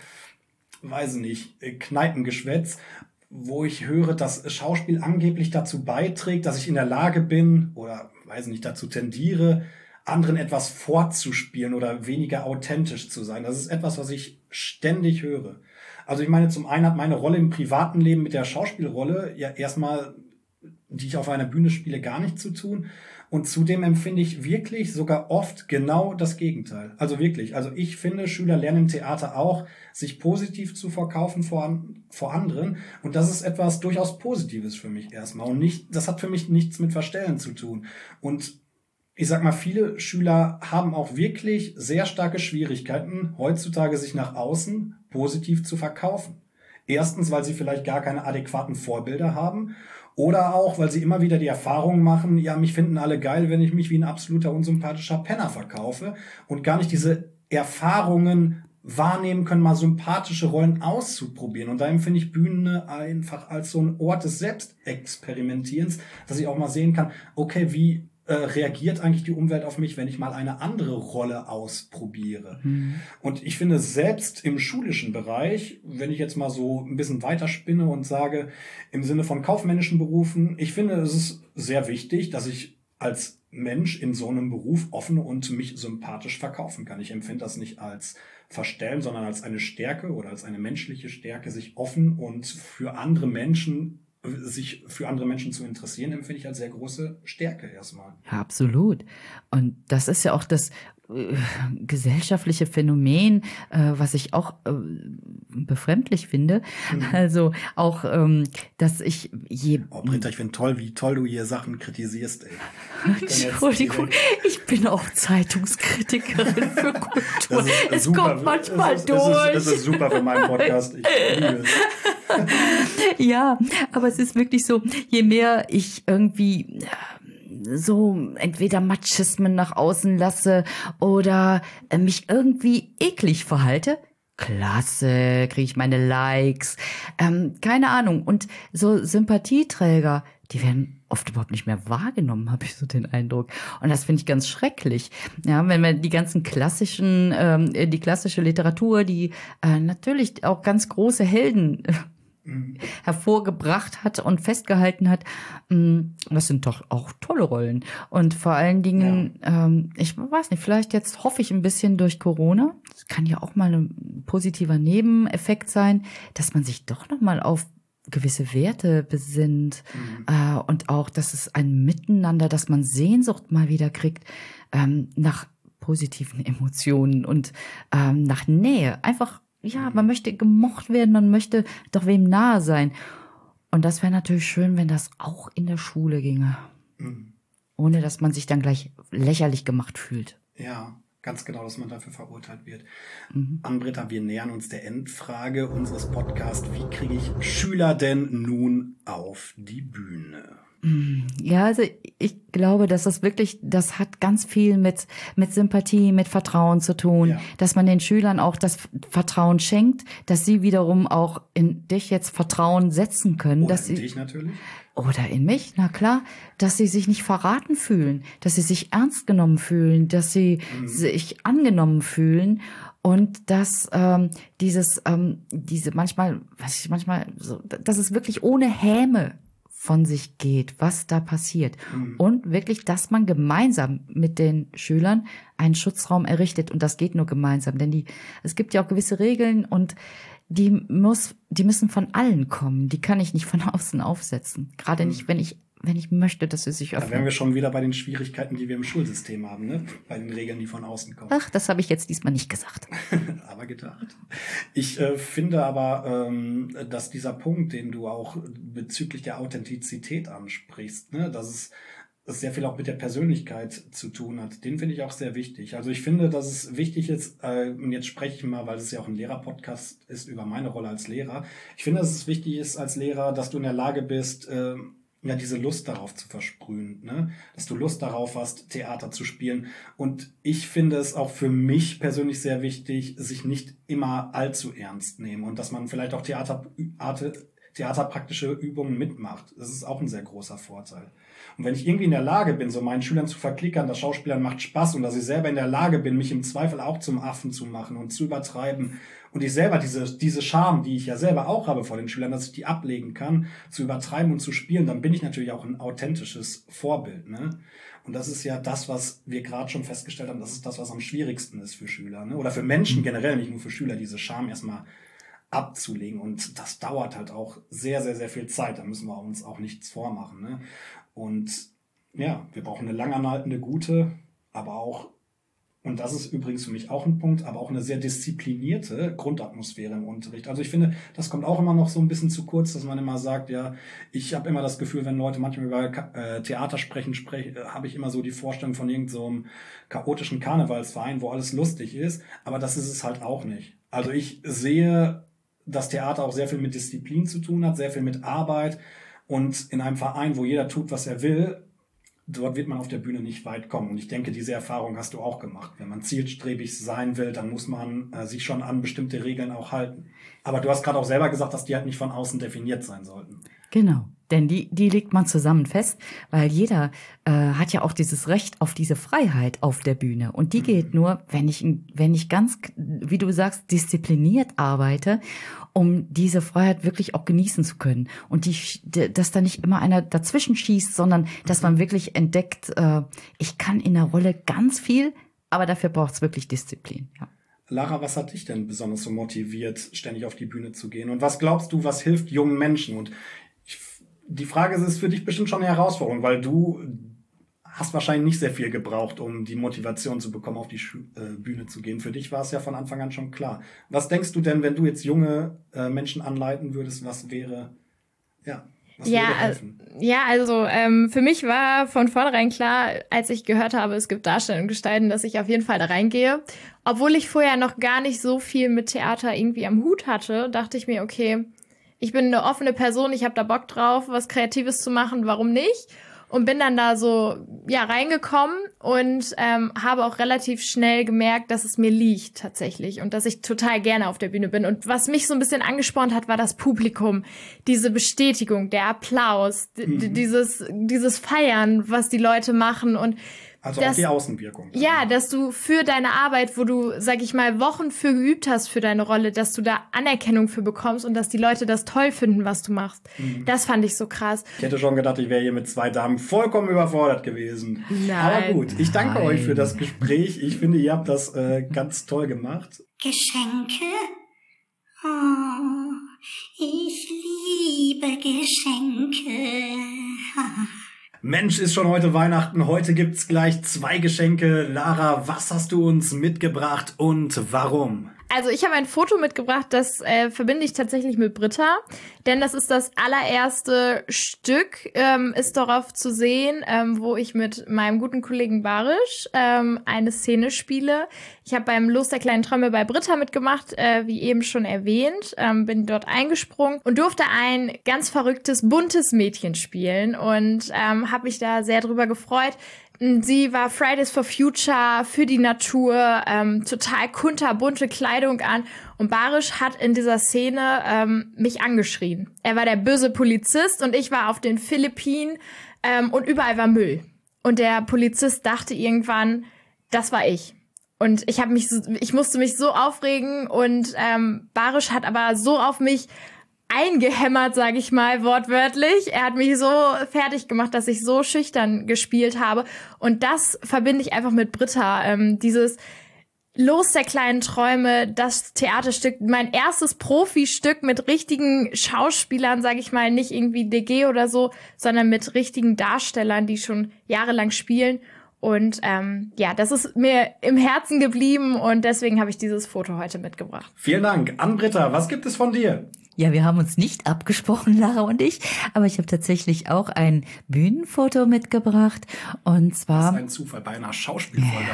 weiß nicht, Kneipengeschwätz, wo ich höre, dass Schauspiel angeblich dazu beiträgt, dass ich in der Lage bin oder, weiß nicht, dazu tendiere, anderen etwas vorzuspielen oder weniger authentisch zu sein. Das ist etwas, was ich ständig höre. Also ich meine, zum einen hat meine Rolle im privaten Leben mit der Schauspielrolle ja erstmal, die ich auf einer Bühne spiele, gar nichts zu tun. Und zudem empfinde ich wirklich sogar oft genau das Gegenteil. Also wirklich. Also ich finde, Schüler lernen im Theater auch, sich positiv zu verkaufen vor anderen. Und das ist etwas durchaus Positives für mich erstmal. Und das hat für mich nichts mit Verstellen zu tun. Und ich sag mal, viele Schüler haben auch wirklich sehr starke Schwierigkeiten, heutzutage sich nach außen positiv zu verkaufen. Erstens, weil sie vielleicht gar keine adäquaten Vorbilder haben oder auch, weil sie immer wieder die Erfahrung machen, ja, mich finden alle geil, wenn ich mich wie ein absoluter unsympathischer Penner verkaufe und gar nicht diese Erfahrungen wahrnehmen können, mal sympathische Rollen auszuprobieren. Und da empfinde ich Bühne einfach als so ein Ort des Selbstexperimentierens, dass ich auch mal sehen kann, okay, wie reagiert eigentlich die Umwelt auf mich, wenn ich mal eine andere Rolle ausprobiere. Und ich finde, selbst im schulischen Bereich, wenn ich jetzt mal so ein bisschen weiterspinne und sage, im Sinne von kaufmännischen Berufen, ich finde, es ist sehr wichtig, dass ich als Mensch in so einem Beruf offen und mich sympathisch verkaufen kann. Ich empfinde das nicht als Verstellen, sondern als eine Stärke oder als eine menschliche Stärke, sich offen und sich für andere Menschen zu interessieren, empfinde ich als sehr große Stärke erstmal. Ja, absolut. Und das ist ja auch das, gesellschaftliche Phänomen, was ich auch befremdlich finde. Also auch, dass ich Britta, ich finde toll, wie toll du hier Sachen kritisierst, ey. Entschuldigung, ich bin auch Zeitungskritikerin für Kultur. Es kommt manchmal durch. Es ist super für meinen Podcast. Ich liebe es. Ja, aber es ist wirklich so, je mehr ich irgendwie so entweder Machismen nach außen lasse oder mich irgendwie eklig verhalte, klasse, kriege ich meine Likes, keine Ahnung. Und so Sympathieträger, die werden oft überhaupt nicht mehr wahrgenommen, habe ich so den Eindruck. Und das finde ich ganz schrecklich. Ja, wenn man die ganzen klassischen, die klassische Literatur, die natürlich auch ganz große Helden hervorgebracht hat und festgehalten hat, das sind doch auch tolle Rollen. Und vor allen Dingen, ich weiß nicht, vielleicht jetzt hoffe ich ein bisschen durch Corona, das kann ja auch mal ein positiver Nebeneffekt sein, dass man sich doch noch mal auf gewisse Werte besinnt, und auch, dass es ein Miteinander, dass man Sehnsucht mal wieder kriegt, nach positiven Emotionen und nach Nähe. Einfach, ja, man möchte gemocht werden, man möchte doch wem nahe sein. Und das wäre natürlich schön, wenn das auch in der Schule ginge. Ohne, dass man sich dann gleich lächerlich gemacht fühlt. Ja, ganz genau, dass man dafür verurteilt wird. Ann-Britta, wir nähern uns der Endfrage unseres Podcasts. Wie kriege ich Schüler denn nun auf die Bühne? Ja, also ich glaube, dass das hat ganz viel mit Sympathie, mit Vertrauen zu tun, dass man den Schülern auch das Vertrauen schenkt, dass sie wiederum auch in dich jetzt Vertrauen setzen können. Oder dass in sie, dich natürlich. Oder in mich, na klar, dass sie sich nicht verraten fühlen, dass sie sich ernst genommen fühlen, dass sie sich angenommen fühlen und dass diese manchmal so, dass es wirklich ohne Häme von sich geht, was da passiert. Und wirklich, dass man gemeinsam mit den Schülern einen Schutzraum errichtet. Und das geht nur gemeinsam, denn es gibt ja auch gewisse Regeln und die müssen von allen kommen. Die kann ich nicht von außen aufsetzen. Gerade nicht, wenn ich möchte, dass sie sich öffnen. Da wären wir schon wieder bei den Schwierigkeiten, die wir im Schulsystem haben, ne? Bei den Regeln, die von außen kommen. Ach, das habe ich jetzt diesmal nicht gesagt. Aber gedacht. Ich finde aber, dass dieser Punkt, den du auch bezüglich der Authentizität ansprichst, ne, dass es sehr viel auch mit der Persönlichkeit zu tun hat, den finde ich auch sehr wichtig. Also ich finde, dass es wichtig ist, und jetzt spreche ich mal, weil es ja auch ein Lehrer-Podcast ist, über meine Rolle als Lehrer. Ich finde, dass es wichtig ist als Lehrer, dass du in der Lage bist, diese Lust darauf zu versprühen, ne? Dass du Lust darauf hast, Theater zu spielen. Und ich finde es auch für mich persönlich sehr wichtig, sich nicht immer allzu ernst nehmen und dass man vielleicht auch theaterpraktische Übungen mitmacht. Das ist auch ein sehr großer Vorteil. Und wenn ich irgendwie in der Lage bin, so meinen Schülern zu verklickern, dass Schauspielern macht Spaß und dass ich selber in der Lage bin, mich im Zweifel auch zum Affen zu machen und zu übertreiben und ich selber diese Scham, die ich ja selber auch habe vor den Schülern, dass ich die ablegen kann, zu übertreiben und zu spielen, dann bin ich natürlich auch ein authentisches Vorbild, ne? Und das ist ja das, was wir gerade schon festgestellt haben, das ist das, was am schwierigsten ist für Schüler, ne? Oder für Menschen generell, nicht nur für Schüler, diese Scham erstmal abzulegen. Und das dauert halt auch sehr, sehr, sehr viel Zeit. Da müssen wir uns auch nichts vormachen, ne? Und ja, wir brauchen eine langanhaltende, gute, aber auch, und das ist übrigens für mich auch ein Punkt, aber auch eine sehr disziplinierte Grundatmosphäre im Unterricht. Also ich finde, das kommt auch immer noch so ein bisschen zu kurz, dass man immer sagt, ja, ich habe immer das Gefühl, wenn Leute manchmal über Theater sprechen, habe ich immer so die Vorstellung von irgend so einem chaotischen Karnevalsverein, wo alles lustig ist, aber das ist es halt auch nicht. Also ich sehe, dass Theater auch sehr viel mit Disziplin zu tun hat, sehr viel mit Arbeit und in einem Verein, wo jeder tut, was er will, dort wird man auf der Bühne nicht weit kommen. Und ich denke, diese Erfahrung hast du auch gemacht. Wenn man zielstrebig sein will, dann muss man sich schon an bestimmte Regeln auch halten. Aber du hast gerade auch selber gesagt, dass die halt nicht von außen definiert sein sollten. Genau, denn die legt man zusammen fest, weil jeder hat ja auch dieses Recht auf diese Freiheit auf der Bühne. Und die geht nur, wenn ich ganz, wie du sagst, diszipliniert arbeite, um diese Freiheit wirklich auch genießen zu können. Und dass da nicht immer einer dazwischen schießt, sondern dass man wirklich entdeckt, ich kann in der Rolle ganz viel, aber dafür braucht es wirklich Disziplin. Ja. Lara, was hat dich denn besonders so motiviert, ständig auf die Bühne zu gehen? Und was glaubst du, was hilft jungen Menschen? Und die Frage ist für dich bestimmt schon eine Herausforderung, weil du hast wahrscheinlich nicht sehr viel gebraucht, um die Motivation zu bekommen, auf die Bühne zu gehen. Für dich war es ja von Anfang an schon klar. Was denkst du denn, wenn du jetzt junge Menschen anleiten würdest, was wäre würde helfen? Also für mich war von vornherein klar, als ich gehört habe, es gibt Darstellen und Gestalten, dass ich auf jeden Fall da reingehe. Obwohl ich vorher noch gar nicht so viel mit Theater irgendwie am Hut hatte, dachte ich mir, okay, ich bin eine offene Person, ich habe da Bock drauf, was Kreatives zu machen, warum nicht? Und bin dann da so reingekommen und habe auch relativ schnell gemerkt, dass es mir liegt tatsächlich und dass ich total gerne auf der Bühne bin. Und was mich so ein bisschen angespornt hat, war das Publikum, diese Bestätigung, der Applaus, dieses Feiern, was die Leute machen und also auch die Außenwirkung. Ja, dass du für deine Arbeit, wo du, sag ich mal, Wochen für geübt hast für deine Rolle, dass du da Anerkennung für bekommst und dass die Leute das toll finden, was du machst. Das fand ich so krass. Ich hätte schon gedacht, ich wäre hier mit 2 Damen vollkommen überfordert gewesen. Nein. Aber gut, ich danke euch für das Gespräch. Ich finde, ihr habt das ganz toll gemacht. Geschenke? Oh, ich liebe Geschenke. Mensch, ist schon heute Weihnachten. Heute gibt's gleich 2 Geschenke. Lara, was hast du uns mitgebracht und warum? Also ich habe ein Foto mitgebracht, das verbinde ich tatsächlich mit Britta, denn das ist das allererste Stück, ist darauf zu sehen, wo ich mit meinem guten Kollegen Barisch eine Szene spiele. Ich habe beim Los der kleinen Träume bei Britta mitgemacht, wie eben schon erwähnt, bin dort eingesprungen und durfte ein ganz verrücktes, buntes Mädchen spielen und habe mich da sehr drüber gefreut. Sie war Fridays for Future, für die Natur, total kunterbunte Kleidung an. Und Barisch hat in dieser Szene mich angeschrien. Er war der böse Polizist und ich war auf den Philippinen und überall war Müll. Und der Polizist dachte irgendwann, das war ich. Und ich musste mich so aufregen und Barisch hat aber so auf mich eingehämmert, sage ich mal, wortwörtlich. Er hat mich so fertig gemacht, dass ich so schüchtern gespielt habe. Und das verbinde ich einfach mit Britta. Dieses Los der kleinen Träume, das Theaterstück, mein erstes Profistück mit richtigen Schauspielern, sage ich mal, nicht irgendwie DG oder so, sondern mit richtigen Darstellern, die schon jahrelang spielen. Und das ist mir im Herzen geblieben und deswegen habe ich dieses Foto heute mitgebracht. Vielen Dank. An Britta, was gibt es von dir? Ja, wir haben uns nicht abgesprochen, Lara und ich, aber ich habe tatsächlich auch ein Bühnenfoto mitgebracht und zwar... Das ist ein Zufall bei einer Schauspielfolge.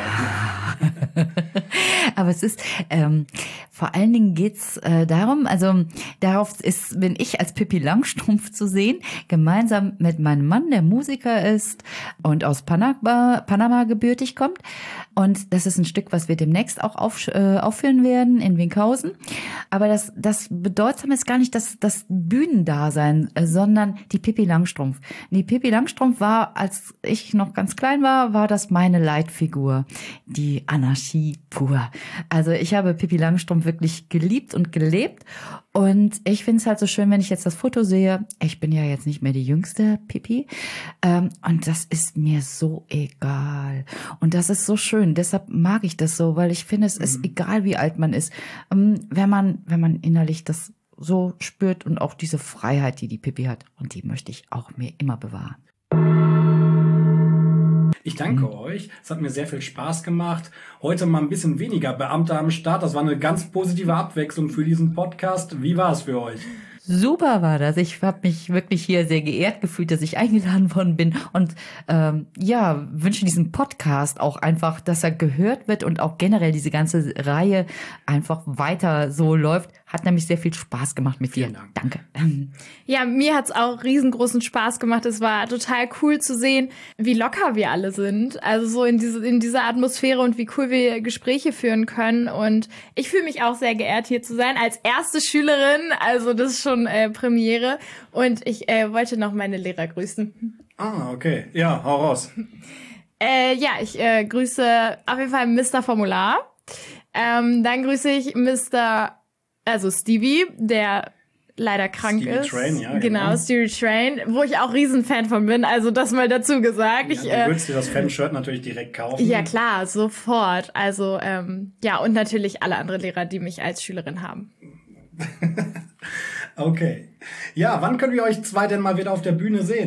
Aber es ist, vor allen Dingen geht's darum, also bin ich als Pippi Langstrumpf zu sehen, gemeinsam mit meinem Mann, der Musiker ist und aus Panama gebürtig kommt. Und das ist ein Stück, was wir demnächst auch aufführen werden in Winkhausen. Aber das Bedeutsame ist gar nicht das Bühnendasein, sondern die Pippi Langstrumpf. Die Pippi Langstrumpf war, als ich noch ganz klein war das meine Leitfigur. Die Anarchie pur. Also ich habe Pippi Langstrumpf wirklich geliebt und gelebt. Und ich finde es halt so schön, wenn ich jetzt das Foto sehe. Ich bin ja jetzt nicht mehr die jüngste Pippi. Und das ist mir so egal. Und das ist so schön. Deshalb mag ich das so, weil ich finde, es ist egal, wie alt man ist. Wenn man innerlich das so spürt und auch diese Freiheit, die Pippi hat. Und die möchte ich auch mir immer bewahren. Ich danke euch. Es hat mir sehr viel Spaß gemacht. Heute mal ein bisschen weniger Beamte am Start. Das war eine ganz positive Abwechslung für diesen Podcast. Wie war es für euch? Super war das. Ich habe mich wirklich hier sehr geehrt gefühlt, dass ich eingeladen worden bin und wünsche diesem Podcast auch einfach, dass er gehört wird und auch generell diese ganze Reihe einfach weiter so läuft. Hat nämlich sehr viel Spaß gemacht mit dir. Vielen Dank. Danke. Ja, mir hat's auch riesengroßen Spaß gemacht. Es war total cool zu sehen, wie locker wir alle sind. Also so in dieser Atmosphäre und wie cool wir Gespräche führen können. Und ich fühle mich auch sehr geehrt, hier zu sein als erste Schülerin. Also das ist schon Premiere. Und ich wollte noch meine Lehrer grüßen. Ah, okay. Ja, hau raus. Ich grüße auf jeden Fall Mr. Formular. Dann grüße ich Stevie, der leider krank Stevie ist. Train, ja, genau. Stevie Train, wo ich auch Riesenfan von bin, also das mal dazu gesagt. Ja, du würdest dir das Fan-Shirt natürlich direkt kaufen. Ja klar, sofort. Also und natürlich alle anderen Lehrer, die mich als Schülerin haben. Okay. Ja, wann können wir euch 2 denn mal wieder auf der Bühne sehen?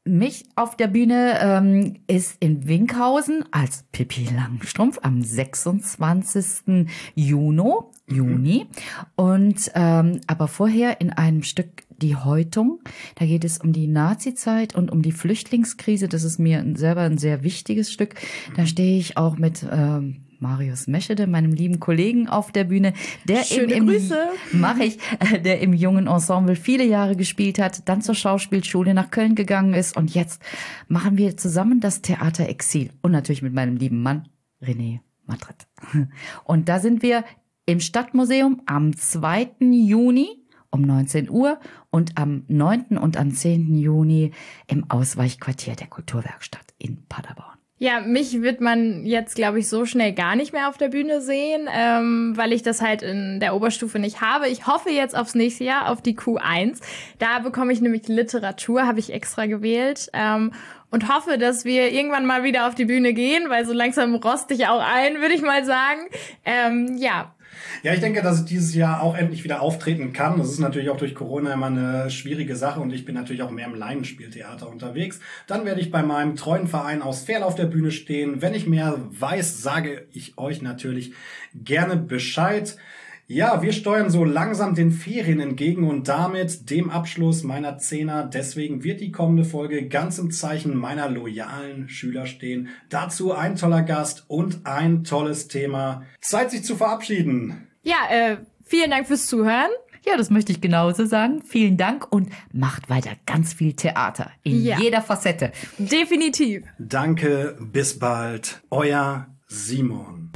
mich auf der Bühne ist in Winkhausen als Pippi Langstrumpf am 26. Juni. Und aber vorher in einem Stück Die Häutung. Da geht es um die Nazizeit und um die Flüchtlingskrise. Das ist mir selber ein sehr wichtiges Stück. Da stehe ich auch mit Marius Meschede, meinem lieben Kollegen, auf der Bühne, der Grüße. der im jungen Ensemble viele Jahre gespielt hat, dann zur Schauspielschule nach Köln gegangen ist und jetzt machen wir zusammen das Theater Exil und natürlich mit meinem lieben Mann René Madrid. Und da sind wir im Stadtmuseum am 2. Juni um 19 Uhr und am 9. und am 10. Juni im Ausweichquartier der Kulturwerkstatt in Paderborn. Ja, mich wird man jetzt, glaube ich, so schnell gar nicht mehr auf der Bühne sehen, weil ich das halt in der Oberstufe nicht habe. Ich hoffe jetzt aufs nächste Jahr, auf die Q1. Da bekomme ich nämlich Literatur, habe ich extra gewählt. Und hoffe, dass wir irgendwann mal wieder auf die Bühne gehen, weil so langsam roste ich auch ein, würde ich mal sagen. Ja, ich denke, dass ich dieses Jahr auch endlich wieder auftreten kann. Das ist natürlich auch durch Corona immer eine schwierige Sache und ich bin natürlich auch mehr im Laienspieltheater unterwegs. Dann werde ich bei meinem treuen Verein aus Verl auf der Bühne stehen. Wenn ich mehr weiß, sage ich euch natürlich gerne Bescheid. Ja, wir steuern so langsam den Ferien entgegen und damit dem Abschluss meiner Zehner. Deswegen wird die kommende Folge ganz im Zeichen meiner loyalen Schüler stehen. Dazu ein toller Gast und ein tolles Thema. Zeit, sich zu verabschieden. Ja, vielen Dank fürs Zuhören. Ja, das möchte ich genauso sagen. Vielen Dank und macht weiter ganz viel Theater in jeder Facette. Definitiv. Danke, bis bald. Euer Simon.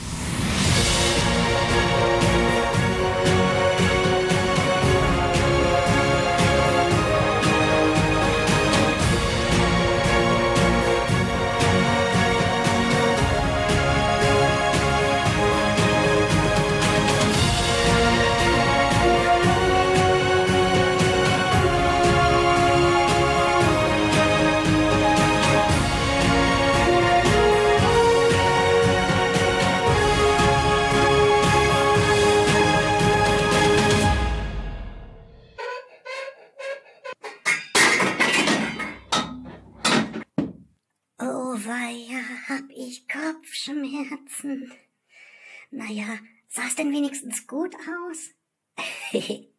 Oh weia, hab ich Kopfschmerzen. Naja, sah es denn wenigstens gut aus?